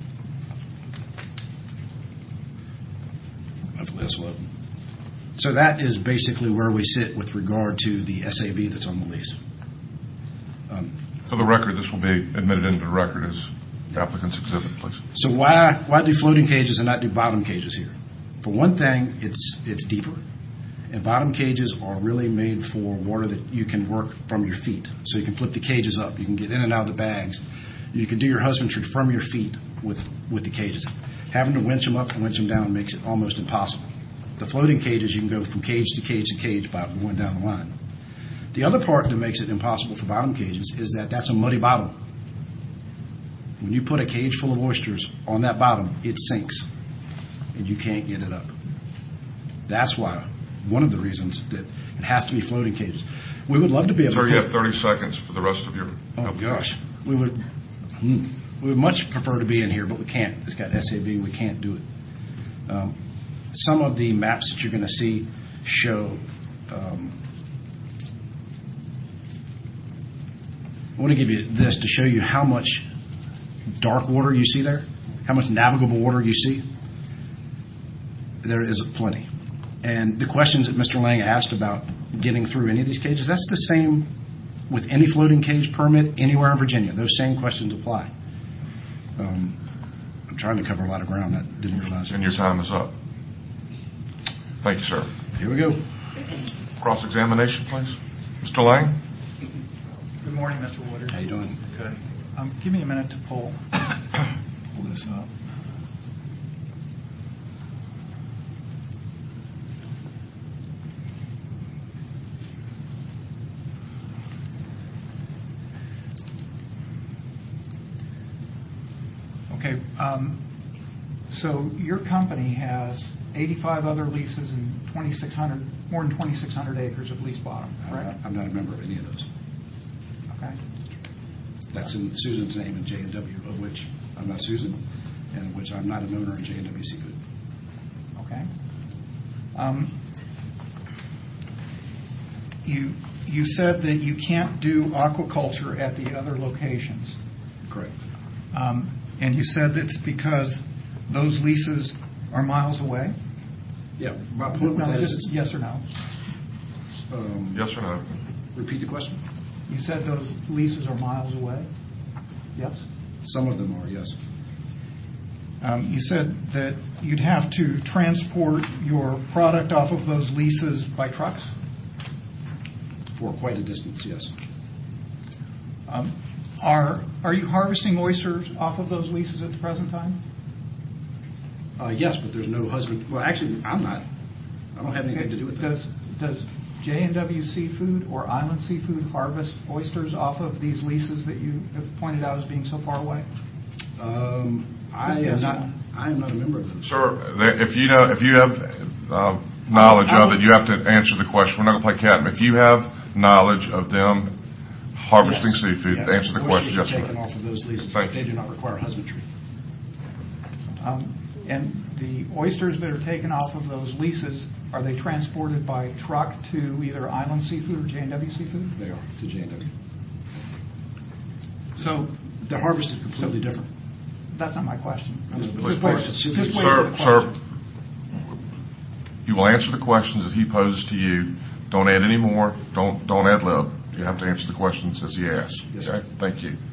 Speaker 12: Hopefully this will open. So that is basically where we sit with regard to the S A B that's on the lease. Um,
Speaker 1: For the record, this will be admitted into the record as applicant's exhibit, please.
Speaker 12: So why why do floating cages and not do bottom cages here? For one thing, it's it's deeper, and bottom cages are really made for water that you can work from your feet. So you can flip the cages up, you can get in and out of the bags, you can do your husbandry from your feet with with the cages. Having to winch them up and winch them down makes it almost impossible. The floating cages, you can go from cage to cage to cage by going down the line. The other part that makes it impossible for bottom cages is that that's a muddy bottom. When you put a cage full of oysters on that bottom, it sinks, and you can't get it up. That's why, one of the reasons that it has to be floating cages. We would love to be able
Speaker 1: Sir,
Speaker 12: to...
Speaker 1: you have thirty seconds for the rest of your...
Speaker 12: Oh, gosh. We would, hmm, we would much prefer to be in here, but we can't. It's got S A B. We can't do it. Um, some of the maps that you're going to see show... Um, I want to give you this to show you how much dark water you see there, how much navigable water you see. There is plenty. And the questions that Mister Lang asked about getting through any of these cages, that's the same with any floating cage permit anywhere in Virginia. Those same questions apply. Um, I'm trying to cover a lot of ground. I didn't realize.
Speaker 1: And your time is up. Thank you, sir.
Speaker 12: Here we go.
Speaker 1: Cross-examination, please. Mister Lang?
Speaker 9: Good morning, Mister Woodard.
Speaker 12: How you doing?
Speaker 9: Good. Um, give me a minute to pull, pull this up. Okay. Um, so your company has eighty-five other leases and twenty-six hundred, more than twenty-six hundred acres of lease bottom, correct?
Speaker 12: I'm not a member of any of those.
Speaker 9: Okay.
Speaker 12: That's in Susan's name in J and W, of which I'm not Susan, and of which I'm not an owner in J and W Seafood.
Speaker 9: Okay. Um, you you said that you can't do aquaculture at the other locations.
Speaker 12: Correct.
Speaker 9: Um, and you said it's because those leases are miles away?
Speaker 12: Yeah. My point with
Speaker 9: No,
Speaker 12: that
Speaker 9: just
Speaker 12: is,
Speaker 9: yes or no.
Speaker 12: Um,
Speaker 1: Yes or no?
Speaker 12: Repeat the question.
Speaker 9: You said those leases are miles away? Yes?
Speaker 12: Some of them are, yes.
Speaker 9: Um, you said that you'd have to transport your product off of those leases by trucks?
Speaker 12: For quite a distance, yes.
Speaker 9: Um, Are are you harvesting oysters off of those leases at the present time?
Speaker 12: Uh, yes, but there's no husband. Well, actually, I'm not. I don't have anything to do with that.
Speaker 9: Does does J and W Seafood or Island Seafood harvest oysters off of these leases that you have pointed out as being so far away?
Speaker 12: Um, I am not. I am not a member of those.
Speaker 1: Sir, if you know, if you have uh, knowledge of it, you have to answer the question. We're not going to play cat. If you have knowledge of them harvesting
Speaker 12: yes.
Speaker 1: seafood,
Speaker 12: yes.
Speaker 1: answer the question.
Speaker 12: Oysters
Speaker 1: Yes,
Speaker 12: are taken off of those leases.
Speaker 1: Thank
Speaker 12: They
Speaker 1: you.
Speaker 12: do not require husbandry.
Speaker 9: Um, and the oysters that are taken off of those leases, are they transported by truck to either Island Seafood or J and W Seafood?
Speaker 12: They are to J and W.
Speaker 9: So
Speaker 12: the harvest is completely
Speaker 9: so,
Speaker 12: different.
Speaker 9: That's not my question.
Speaker 1: Please,
Speaker 9: Just
Speaker 1: please,
Speaker 9: wait,
Speaker 1: please.
Speaker 9: just wait
Speaker 1: Sir,
Speaker 9: for the
Speaker 1: sir,
Speaker 9: question.
Speaker 1: you will answer the questions that he poses to you. Don't add any more. Don't don't ad lib. You have to answer the questions as he asks.
Speaker 12: Yes,
Speaker 1: okay?
Speaker 12: sir.
Speaker 1: Thank you.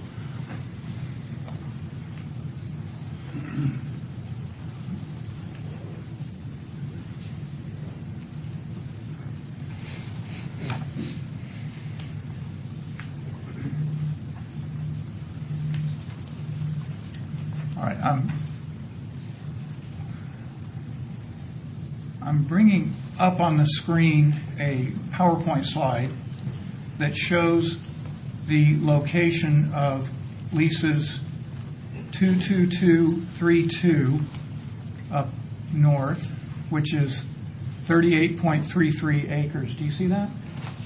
Speaker 9: All right. I'm, I'm bringing up on the screen a PowerPoint slide that shows the location of leases two two two three two up north, which is thirty-eight point three three acres. Do you see that?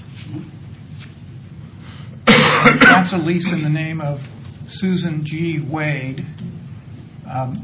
Speaker 9: That's a lease in the name of Susan G. Wade. Um,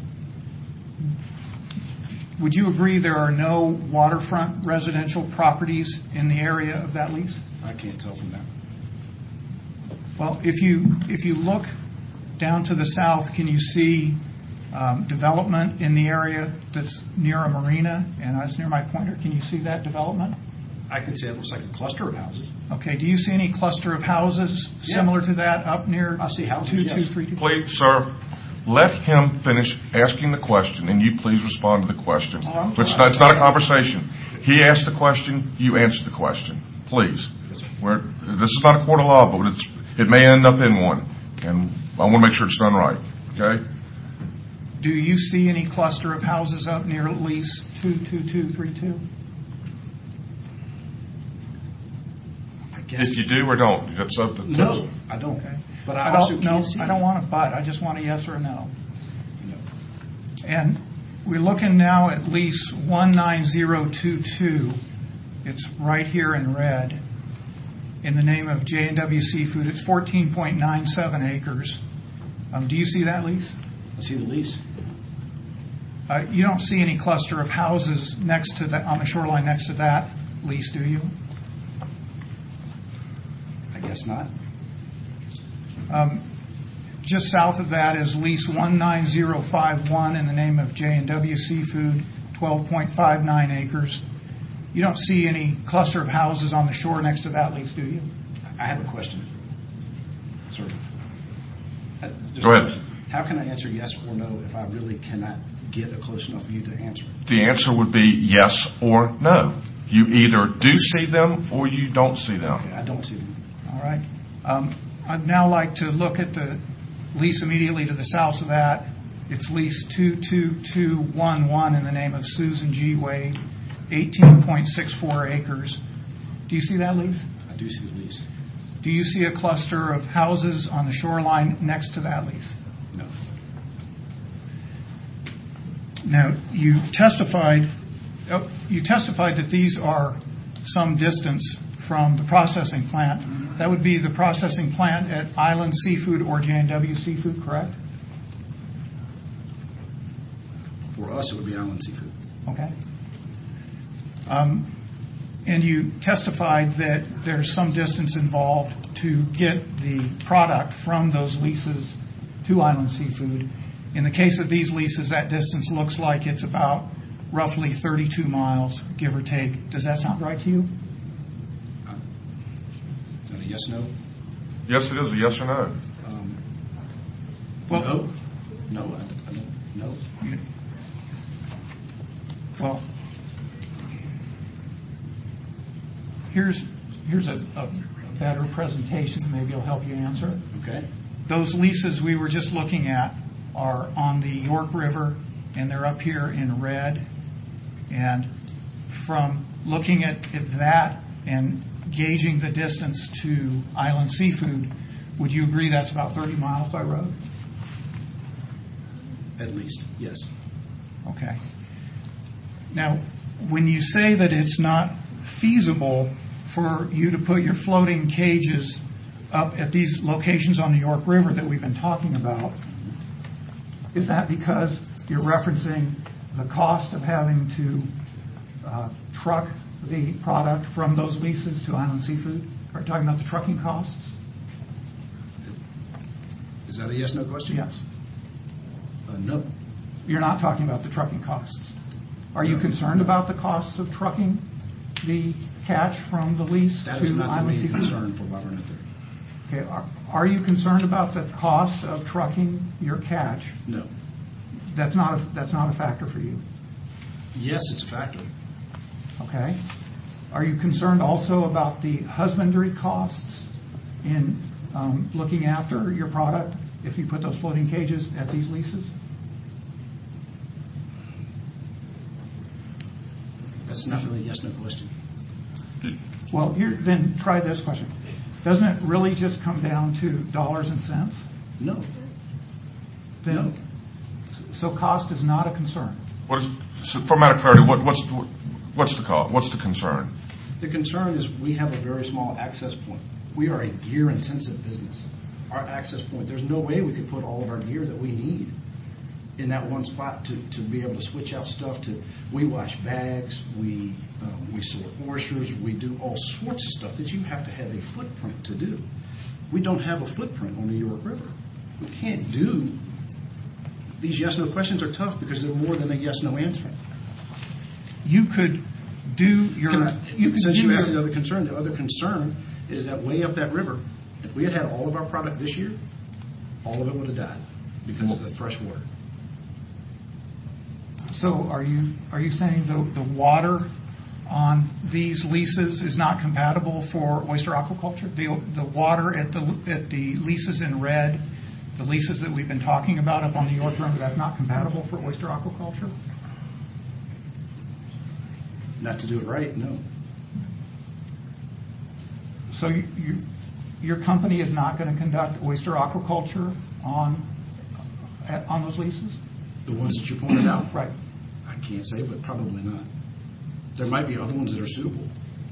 Speaker 9: would you agree there are no waterfront residential properties in the area of that lease?
Speaker 12: I can't tell from that.
Speaker 9: Well, if you if you look down to the south, can you see um, development in the area that's near a marina? And that's near my pointer. Can you see that development?
Speaker 12: I can say it looks like a cluster of houses.
Speaker 9: Okay. Do you see any cluster of houses
Speaker 12: Yeah.
Speaker 9: similar to that up near
Speaker 12: I see houses,
Speaker 9: two
Speaker 12: yes.
Speaker 9: two three two?
Speaker 1: Please, sir, let him finish asking the question, and you please respond to the question.
Speaker 12: Oh, I'm
Speaker 1: It's
Speaker 12: sorry.
Speaker 1: not, it's not a conversation. He asked the question, you answer the question. Please. We're, this is not a court of law, but it's, it may end up in one, and I want to make sure it's done right. Okay?
Speaker 9: Do you see any cluster of houses up near lease two two two three two?
Speaker 12: I guess.
Speaker 1: If you do or don't, that's up to
Speaker 12: No, I don't.
Speaker 9: Okay.
Speaker 12: But I,
Speaker 9: I
Speaker 12: also
Speaker 9: don't no,
Speaker 12: can't see
Speaker 9: I don't want a but. I just want a yes or a no.
Speaker 12: No.
Speaker 9: And we're looking now at lease one nine zero two two. It's right here in red. In the name of J and W Seafood, it's fourteen point nine seven acres. Um, do you see that lease?
Speaker 12: I see the lease.
Speaker 9: Uh, you don't see any cluster of houses next to the, on the shoreline next to that lease, do you?
Speaker 12: I guess not.
Speaker 9: Um, just south of that is lease one nine zero five one in the name of J and W Seafood, twelve point five nine acres. You don't see any cluster of houses on the shore next to that lease, do you?
Speaker 12: I have a question, sir. Uh, just
Speaker 1: Go
Speaker 12: a
Speaker 1: ahead.
Speaker 12: question. How can I answer yes or no if I really cannot get a close enough view to answer it?
Speaker 1: The answer would be yes or no. You either do see them or you don't see them.
Speaker 12: Okay, I don't see them.
Speaker 9: All right. Um, I'd now like to look at the lease immediately to the south of that. It's lease two two two one one in the name of Susan G. Wade, eighteen point six four acres. Do you see that lease?
Speaker 12: I do see the lease.
Speaker 9: Do you see a cluster of houses on the shoreline next to that lease?
Speaker 12: No.
Speaker 9: Now, you testified, oh, you testified that these are some distance from the processing plant. That would be the processing plant at Island Seafood or J and W Seafood, correct?
Speaker 12: For us, it would be Island Seafood.
Speaker 9: Okay. Um, and you testified that there's some distance involved to get the product from those leases to Island Seafood. In the case of these leases, that distance looks like it's about roughly thirty-two miles, give or take. Does that sound right to you?
Speaker 12: Uh, is that a yes, no?
Speaker 1: Yes, it is a yes or no.
Speaker 12: Um,
Speaker 9: Well,
Speaker 12: no. No, I, I don't. No.
Speaker 9: Well, here's here's a, a better presentation, maybe it'll help you answer.
Speaker 12: Okay.
Speaker 9: Those leases we were just looking at are on the York River, and they're up here in red. And from looking at, at that and gauging the distance to Island Seafood, would you agree that's about thirty miles by road?
Speaker 12: At least, yes.
Speaker 9: Okay. Now, when you say that it's not feasible for you to put your floating cages up at these locations on the York River that we've been talking about, is that because you're referencing the cost of having to uh, truck the product from those leases to Island Seafood? Are you talking about the trucking costs?
Speaker 12: Is that a yes, no question?
Speaker 9: Yes.
Speaker 12: Uh, no.
Speaker 9: You're not talking about the trucking costs. Are you concerned about the costs of trucking the catch from the lease
Speaker 12: that
Speaker 9: to
Speaker 12: is not
Speaker 9: Island
Speaker 12: the main
Speaker 9: Seafood?
Speaker 12: concern for why we're not there.
Speaker 9: Okay. Are, are you concerned about the cost of trucking your catch?
Speaker 12: No.
Speaker 9: That's not a, that's not a factor for you.
Speaker 12: Yes, it's a factor.
Speaker 9: Okay. Are you concerned also about the husbandry costs in um, looking after your product if you put those floating cages at these leases?
Speaker 12: That's not really a yes, no question.
Speaker 9: Well, here, then try this question. Doesn't it really just come down to dollars and cents?
Speaker 12: No.
Speaker 9: Then,
Speaker 12: no.
Speaker 9: So cost is not a concern.
Speaker 1: What is, so for matter of clarity, what, what's what's the cause? What's the concern?
Speaker 12: The concern is we have a very small access point. We are a gear-intensive business. Our access point, there's no way we could put all of our gear that we need in that one spot to, to be able to switch out stuff. To we wash bags, we um, we sort oysters, we do all sorts of stuff that you have to have a footprint to do. We don't have a footprint on the York River. We can't do these yes no questions are tough because they're more than a yes no answer.
Speaker 9: You could do your.
Speaker 12: Can I,
Speaker 9: you could
Speaker 12: since
Speaker 9: do
Speaker 12: you
Speaker 9: your,
Speaker 12: asked the other concern, the other concern is that way up that river, if we had had all of our product this year, all of it would have died because of the fresh water.
Speaker 9: So are you are you saying the the water on these leases is not compatible for oyster aquaculture? The the water at the at the leases in red, the leases that we've been talking about up on the York River, that's not compatible for oyster aquaculture?
Speaker 12: Not to do it right, no.
Speaker 9: So you, you, your company is not going to conduct oyster aquaculture on at, on those leases?
Speaker 12: The ones that you pointed out?
Speaker 9: Right.
Speaker 12: I can't say, but probably not. There might be other ones that are suitable.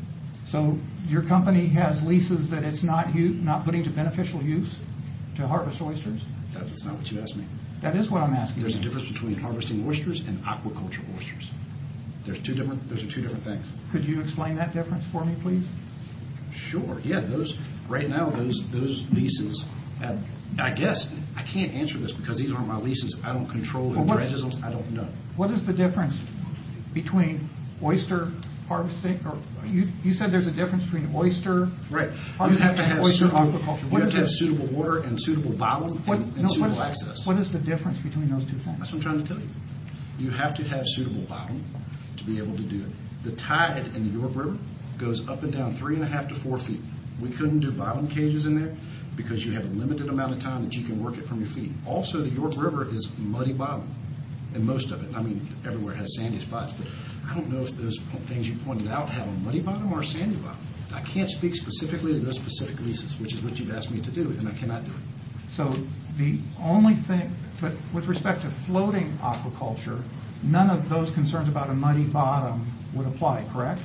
Speaker 9: So your company has leases that it's not u- not putting to beneficial use to harvest oysters?
Speaker 12: That's not what you asked me.
Speaker 9: That is what I'm asking.
Speaker 12: There's
Speaker 9: you.
Speaker 12: a difference between harvesting oysters and aquaculture oysters. There's two different. Those are two different things.
Speaker 9: Could you explain that difference for me, please?
Speaker 12: Sure. Yeah. Those right now. Those those leases have. I guess I can't answer this because these aren't my leases. I don't control the
Speaker 9: well,
Speaker 12: dredges. I don't know.
Speaker 9: What is the difference between oyster harvesting? Or you you said there's a difference between oyster
Speaker 12: right.
Speaker 9: harvesting
Speaker 12: you have to have
Speaker 9: and oyster
Speaker 12: suitable,
Speaker 9: aquaculture.
Speaker 12: You
Speaker 9: what
Speaker 12: have to have
Speaker 9: it?
Speaker 12: suitable water and suitable bottom
Speaker 9: what,
Speaker 12: and, and
Speaker 9: no,
Speaker 12: suitable
Speaker 9: what is,
Speaker 12: access.
Speaker 9: What is the difference between those two things?
Speaker 12: That's what I'm trying to tell you. You have to have suitable bottom to be able to do it. The tide in the York River goes up and down three and a half to four feet. We couldn't do bottom cages in there because you have a limited amount of time that you can work it from your feet. Also, the York River is muddy bottom, and most of it. I mean, everywhere has sandy spots, but I don't know if those things you pointed out have a muddy bottom or a sandy bottom. I can't speak specifically to those specific leases, which is what you've asked me to do, and I cannot do it.
Speaker 9: So the only thing, but with respect to floating aquaculture, none of those concerns about a muddy bottom would apply, correct?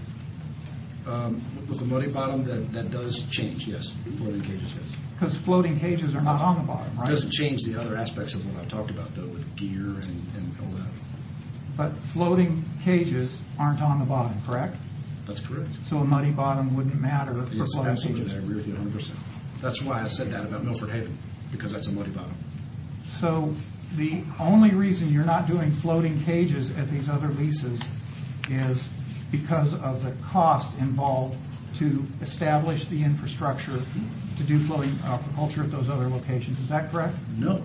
Speaker 12: Um, with the muddy bottom, that, that does change, yes. Floating cages, yes.
Speaker 9: Because floating cages are not on the bottom, right?
Speaker 12: It doesn't change the other aspects of what I talked about, though, with gear and, and all that.
Speaker 9: But floating cages aren't on the bottom, correct?
Speaker 12: That's correct.
Speaker 9: So a muddy bottom wouldn't matter for
Speaker 12: yes,
Speaker 9: floating
Speaker 12: absolutely.
Speaker 9: cages.
Speaker 12: I agree with you one hundred percent. That's why I said that about Milford Haven, because that's a muddy bottom.
Speaker 9: So the only reason you're not doing floating cages at these other leases is because of the cost involved to establish the infrastructure to do floating aquaculture at those other locations. Is that correct?
Speaker 12: No.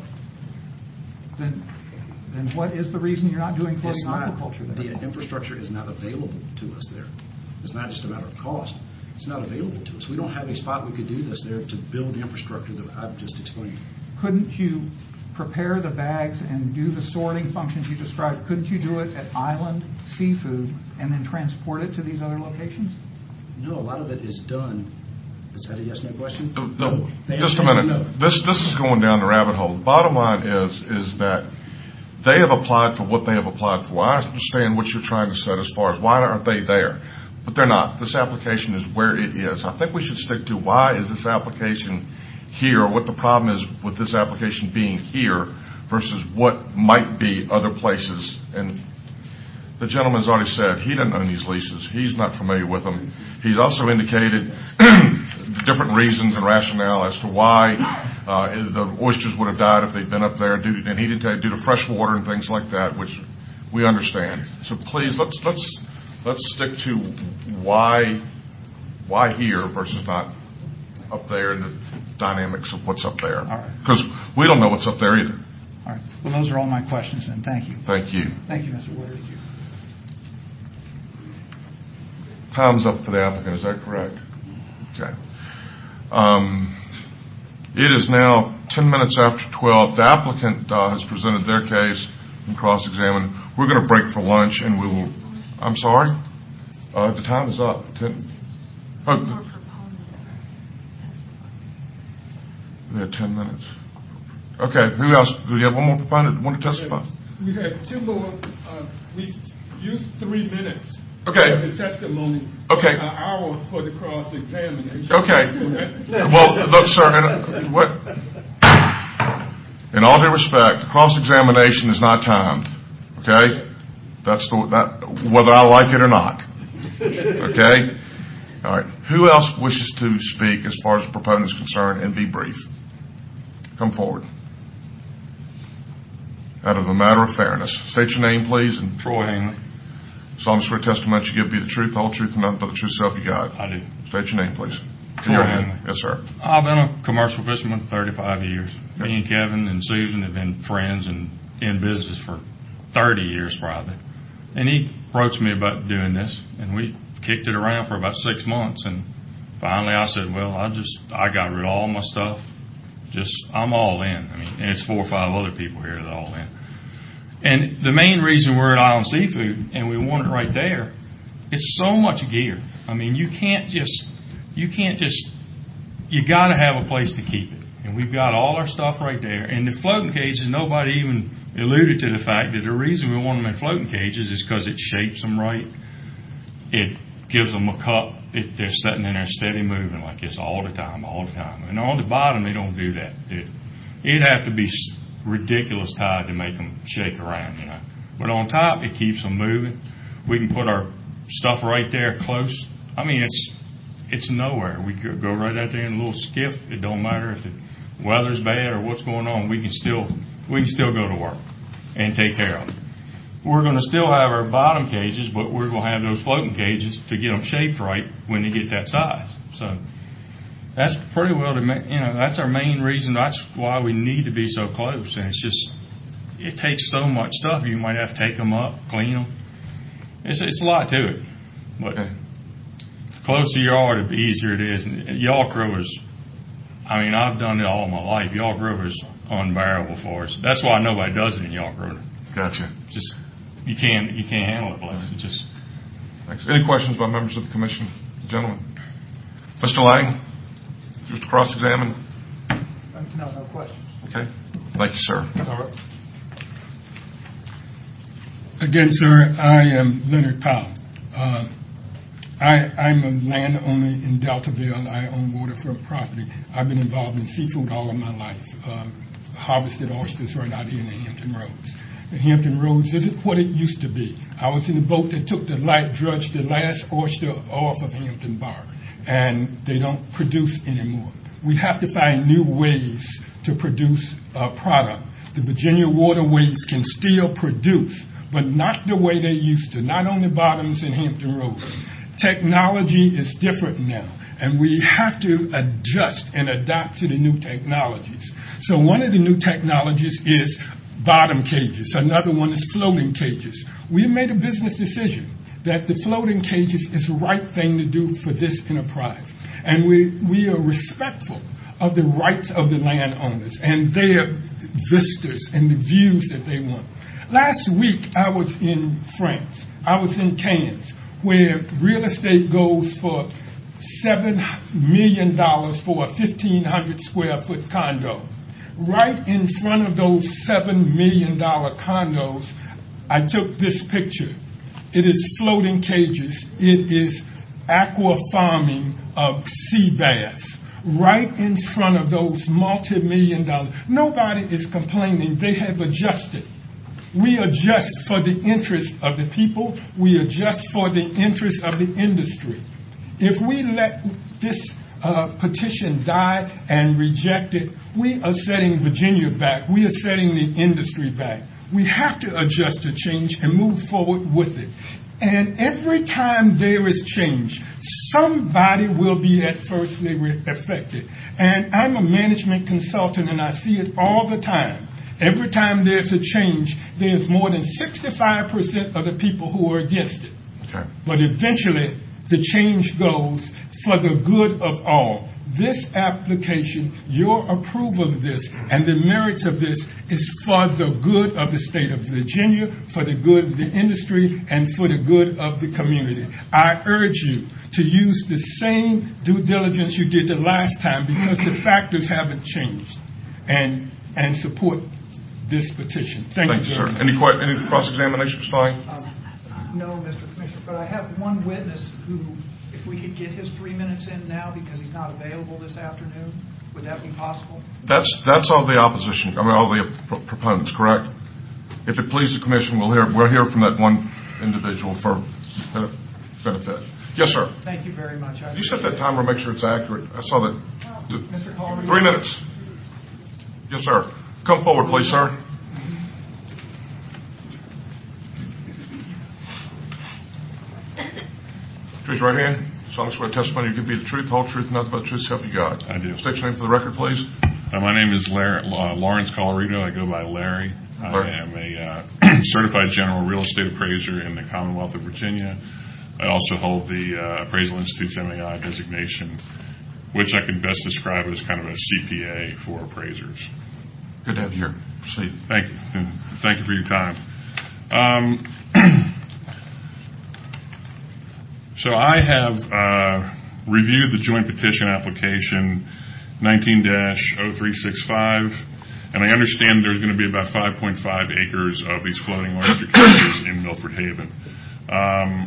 Speaker 9: Then, then what is the reason you're not doing floating
Speaker 12: It's not,
Speaker 9: aquaculture there?
Speaker 12: the infrastructure is not available to us there. It's not just a matter of cost. It's not available to us. We don't have a spot we could do this there to build the infrastructure that I've just explained.
Speaker 9: Couldn't you prepare the bags and do the sorting functions you described? Couldn't you do it at Island Seafood and then transport it to these other locations?
Speaker 12: No, a lot of it is done. Is that a yes, no question?
Speaker 1: No, no.
Speaker 12: The
Speaker 1: Just a
Speaker 12: answer is
Speaker 1: minute.
Speaker 12: no.
Speaker 1: This this is going down the rabbit hole. The bottom line is is that they have applied for what they have applied for. I understand what you're trying to set as far as why aren't they there, but they're not. This application is where it is. I think we should stick to why is this application here, what the problem is with this application being here versus what might be other places. And the gentleman has already said he doesn't own these leases. He's not familiar with them. He's also indicated different reasons and rationale as to why uh, the oysters would have died if they'd been up there, due to, and he did due to fresh water and things like that, which we understand. So please, let's let's let's stick to why why here versus not up there and the dynamics of what's up there. Because right. we don't know what's up there either.
Speaker 9: All right. Well, those are all my questions, then. Thank you.
Speaker 1: Thank you.
Speaker 9: Thank you, Mister Woodard.
Speaker 1: Time's up for the applicant. Is that correct? Okay. Um, it is now ten minutes after twelve. The applicant uh, has presented their case and cross-examined. We're going to break for lunch, and we will. I'm sorry. Uh, the time is up. Ten. Oh, we had ten minutes. Okay. Who else? Do you have one more proponent want to testify?
Speaker 8: We have two more. Uh, we used three minutes.
Speaker 1: Okay.
Speaker 8: For the testimony.
Speaker 1: Okay.
Speaker 8: An hour for the cross-examination.
Speaker 1: Okay. Well, look, sir. And, uh, what? In all due respect, cross-examination is not timed. Okay. That's the that whether I like it or not. Okay. All right. Who else wishes to speak as far as the proponent is concerned and be brief? Come forward. Out of the matter of fairness, state your name, please. And
Speaker 13: Troy Hanley.
Speaker 1: Solemnly swear testimony you give be the truth, the whole truth, and nothing but the true self you got.
Speaker 13: I do.
Speaker 1: State your name, please.
Speaker 13: Troy Hanley.
Speaker 1: Yes, sir.
Speaker 13: I've been a commercial fisherman for thirty-five years. Okay. Me and Kevin and Susan have been friends and in business for thirty years probably. And he approached me about doing this, and we kicked it around for about six months. And finally I said, well, I just, I got rid of all my stuff. Just, I'm all in. I mean, and it's four or five other people here that are all in. And the main reason we're at Island Seafood, and we want it right there, is so much gear. I mean, you can't just, you can't just, you got to have a place to keep it. And we've got all our stuff right there. And the floating cages, nobody even alluded to the fact that the reason we want them in floating cages is because it shapes them right. It gives them a cup. It, they're sitting in there steady moving like this all the time, all the time. And on the bottom, they don't do that. It, it'd have to be ridiculous tide to make them shake around, you know. But on top, it keeps them moving. We can put our stuff right there close. I mean, it's it's nowhere. We could go right out there in a little skiff. It don't matter if the weather's bad or what's going on. We can still we can still go to work and take care of it. We're going to still have our bottom cages, but we're going to have those floating cages to get them shaped right when they get that size. So that's pretty well, the you know, that's our main reason. That's why we need to be so close. And it's just, it takes so much stuff. You might have to take them up, clean them. It's it's a lot to it. But the closer you are, the easier it is. And York River's, I mean, I've done it all my life. York River's unbearable for us. That's why nobody does it in York River.
Speaker 1: Gotcha.
Speaker 13: Just, you can't, you can't handle the place. It just.
Speaker 1: Thanks. Any questions by members of the commission? Gentlemen. Mister Lang? Just to cross-examine?
Speaker 9: No, no questions.
Speaker 1: Okay. Thank you, sir.
Speaker 8: All right. Again, sir, I am Leonard Powell. Uh, I, I'm a landowner in Deltaville. I own waterfront property. I've been involved in seafood all of my life. Uh, harvested oysters right out here in the Hampton Roads. The Hampton Roads isn't what it used to be. I was in a boat that took the light, drudged the last oyster off of Hampton Bar. And they don't produce anymore. We have to find new ways to produce a product. The Virginia waterways can still produce, but not the way they used to, not on the bottoms in Hampton Roads. Technology is different now, and we have to adjust and adapt to the new technologies. So one of the new technologies is bottom cages. Another one is floating cages. We made a business decision that the floating cages is the right thing to do for this enterprise. And we, we are respectful of the rights of the landowners and their vistas and the views that they want. Last week, I was in France. I was in Cannes, where real estate goes for seven million dollars for a fifteen hundred square foot condo. Right in front of those seven million dollars condos, I took this picture. It is floating cages. It is aqua farming of sea bass. Right in front of those multi-million dollars. Nobody is complaining. They have adjusted. We adjust for the interest of the people. We adjust for the interest of the industry. If we let this uh, petition die and reject it, we are setting Virginia back. We are setting the industry back. We have to adjust to change and move forward with it. And every time there is change, somebody will be adversely affected. And I'm a management consultant, and I see it all the time. Every time there's a change, there's more than sixty-five percent of the people who are against it.
Speaker 1: Okay.
Speaker 8: But eventually, the change goes for the good of all. This application, your approval of this, and the merits of this is for the good of the state of Virginia, for the good of the industry, and for the good of the community. I urge you to use the same due diligence you did the last time, because the factors haven't changed, and and support this petition. Thank,
Speaker 1: Thank
Speaker 8: you,
Speaker 1: you, sir.
Speaker 8: much.
Speaker 1: Any, que- any cross-examination, Mister Stein?
Speaker 9: Um, no, Mister Commissioner, but I have one witness who, if we could get his three minutes in now because he's not available this afternoon, would that be possible?
Speaker 1: That's that's all the opposition. I mean, all the pro- proponents, correct? If it pleases the commission, we'll hear we'll hear from that one individual for benefit. Yes, sir.
Speaker 9: Thank you very much. I
Speaker 1: You set that timer. Make sure it's accurate. I saw that.
Speaker 9: Mister Collery.
Speaker 1: Three minutes. Yes, sir. Come forward, please, sir. Raise your right hand. Solemnly swear testimony you give be the truth, whole truth, and nothing but the truth, so help you God.
Speaker 13: I do.
Speaker 1: State your name for the record, please.
Speaker 13: Uh, my name is Larry, uh, Lawrence Colorado. I go by Larry.
Speaker 1: Larry.
Speaker 13: I am a uh, certified general real estate appraiser in the Commonwealth of Virginia. I also hold the uh, Appraisal Institute's M A I designation, which I can best describe as kind of a C P A for appraisers.
Speaker 1: Good to have you here. Proceed.
Speaker 13: Thank you. And thank you for your time. Um, so I have uh, reviewed the joint petition application nineteen dash oh three six five, and I understand there's going to be about five point five acres of these floating oyster cages in Milford Haven. Um,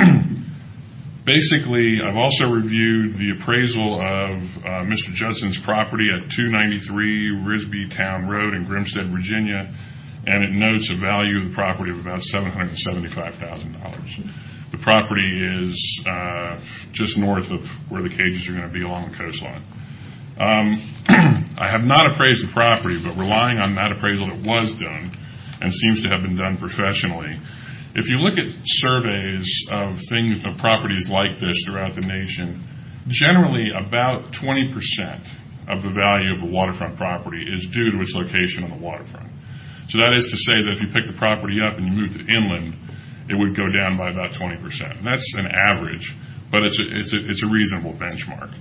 Speaker 13: Basically, I've also reviewed the appraisal of uh, Mister Judson's property at two ninety-three Risby Town Road in Grimstead, Virginia, and it notes a value of the property of about seven hundred seventy-five thousand dollars. The property is uh, just north of where the cages are going to be along the coastline. Um, I have not appraised the property, but relying on that appraisal that was done and seems to have been done professionally, if you look at surveys of things, of properties like this throughout the nation, generally about twenty percent of the value of a waterfront property is due to its location on the waterfront. So that is to say that if you pick the property up and you moved it inland, it would go down by about twenty percent. And that's an average, but it's a, it's a, it's a reasonable benchmark.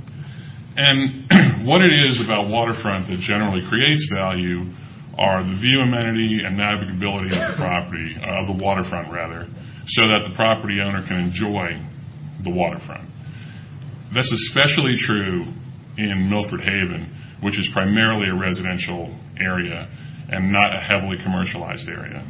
Speaker 13: And what it is about waterfront that generally creates value are the view amenity and navigability of the property, uh, of the waterfront rather, so that the property owner can enjoy the waterfront. That's especially true in Milford Haven, which is primarily a residential area and not a heavily commercialized area.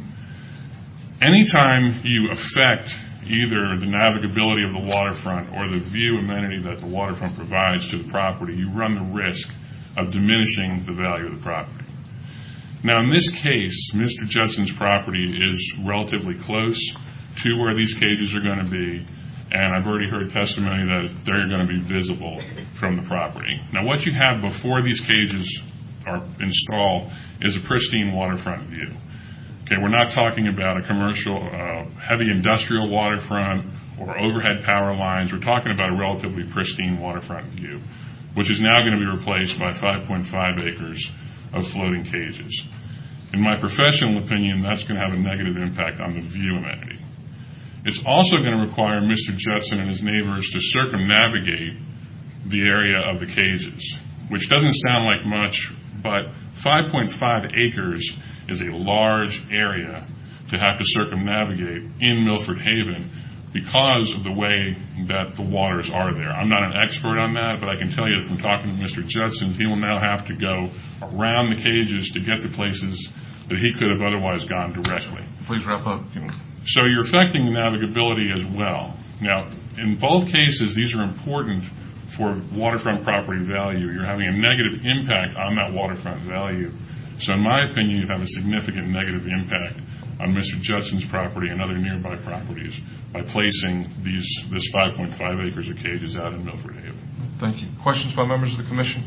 Speaker 13: Anytime you affect either the navigability of the waterfront or the view amenity that the waterfront provides to the property, you run the risk of diminishing the value of the property. Now, in this case, Mister Judson's property is relatively close to where these cages are going to be, and I've already heard testimony that they're going to be visible from the property. Now, what you have before these cages are installed is a pristine waterfront view. Okay, we're not talking about a commercial, uh, heavy industrial waterfront or overhead power lines. We're talking about a relatively pristine waterfront view, which is now going to be replaced by five point five acres of floating cages. In my professional opinion, that's going to have a negative impact on the view amenity.
Speaker 14: It's also going to require Mister Judson and his neighbors to circumnavigate the area of the cages, which doesn't sound like much, but five point five acres is a large area to have to circumnavigate in Milford Haven because of the way that the waters are there. I'm not an expert on that, but I can tell you from talking to Mister Judson, he will now have to go around the cages to get to places that he could have otherwise gone directly.
Speaker 1: Please wrap up.
Speaker 14: So you're affecting the navigability as well. Now, in both cases, these are important for waterfront property value. You're having a negative impact on that waterfront value. So in my opinion, you have a significant negative impact on Mister Judson's property and other nearby properties by placing these this five point five acres of cages out in Milford Haven.
Speaker 1: Thank you. Questions by members of the commission?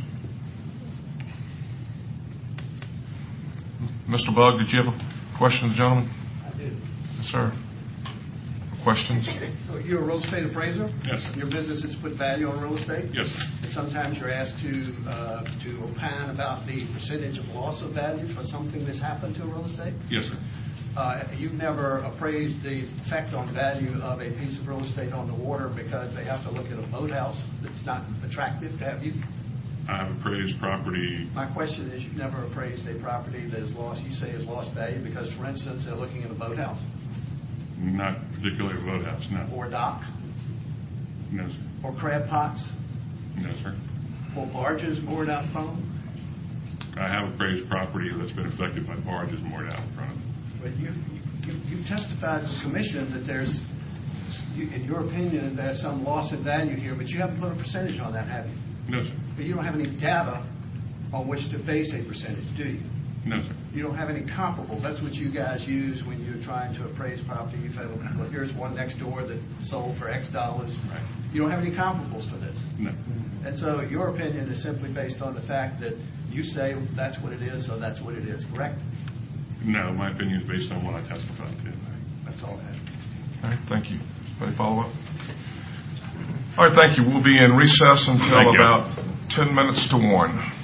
Speaker 1: Mister Bugg, did you have a question, gentlemen?
Speaker 10: I do.
Speaker 1: Yes, sir. Questions?
Speaker 10: So you're a real estate appraiser?
Speaker 14: Yes, sir.
Speaker 10: Your business is to put value on real estate?
Speaker 14: Yes, sir.
Speaker 10: And sometimes you're asked to uh, to opine about the percentage of loss of value for something that's happened to real estate?
Speaker 14: Yes, sir.
Speaker 10: Uh, you've never appraised the effect on value of a piece of real estate on the water because they have to look at a boathouse that's not attractive to have you?
Speaker 14: I have appraised property.
Speaker 10: My question is, you've never appraised a property that is lost, you say has lost value because, for instance, they're looking at a boathouse?
Speaker 14: Not particularly a boathouse, no.
Speaker 10: Or a dock?
Speaker 14: No, sir.
Speaker 10: Or crab pots?
Speaker 14: No, sir.
Speaker 10: Or barges moored out front of them?
Speaker 14: I have appraised property that's been affected by barges moored out in front of it.
Speaker 10: But you, you, you testified to the commission that there's, you, in your opinion, there's some loss of value here, but you haven't put a percentage on that, have you?
Speaker 14: No, sir.
Speaker 10: But you don't have any data on which to base a percentage, do you?
Speaker 14: No, sir.
Speaker 10: You don't have any comparables. That's what you guys use when you're trying to appraise property. You say, well, here's one next door that sold for X dollars.
Speaker 14: Right.
Speaker 10: You don't have any comparables for this.
Speaker 14: No.
Speaker 10: And so your opinion is simply based on the fact that you say that's what it is, so that's what it is, correct?
Speaker 14: No, my opinion is based on what I testified to.
Speaker 10: That's all I have.
Speaker 1: All right, thank you. Any follow-up? All right, thank you. We'll be in recess until about ten minutes to one.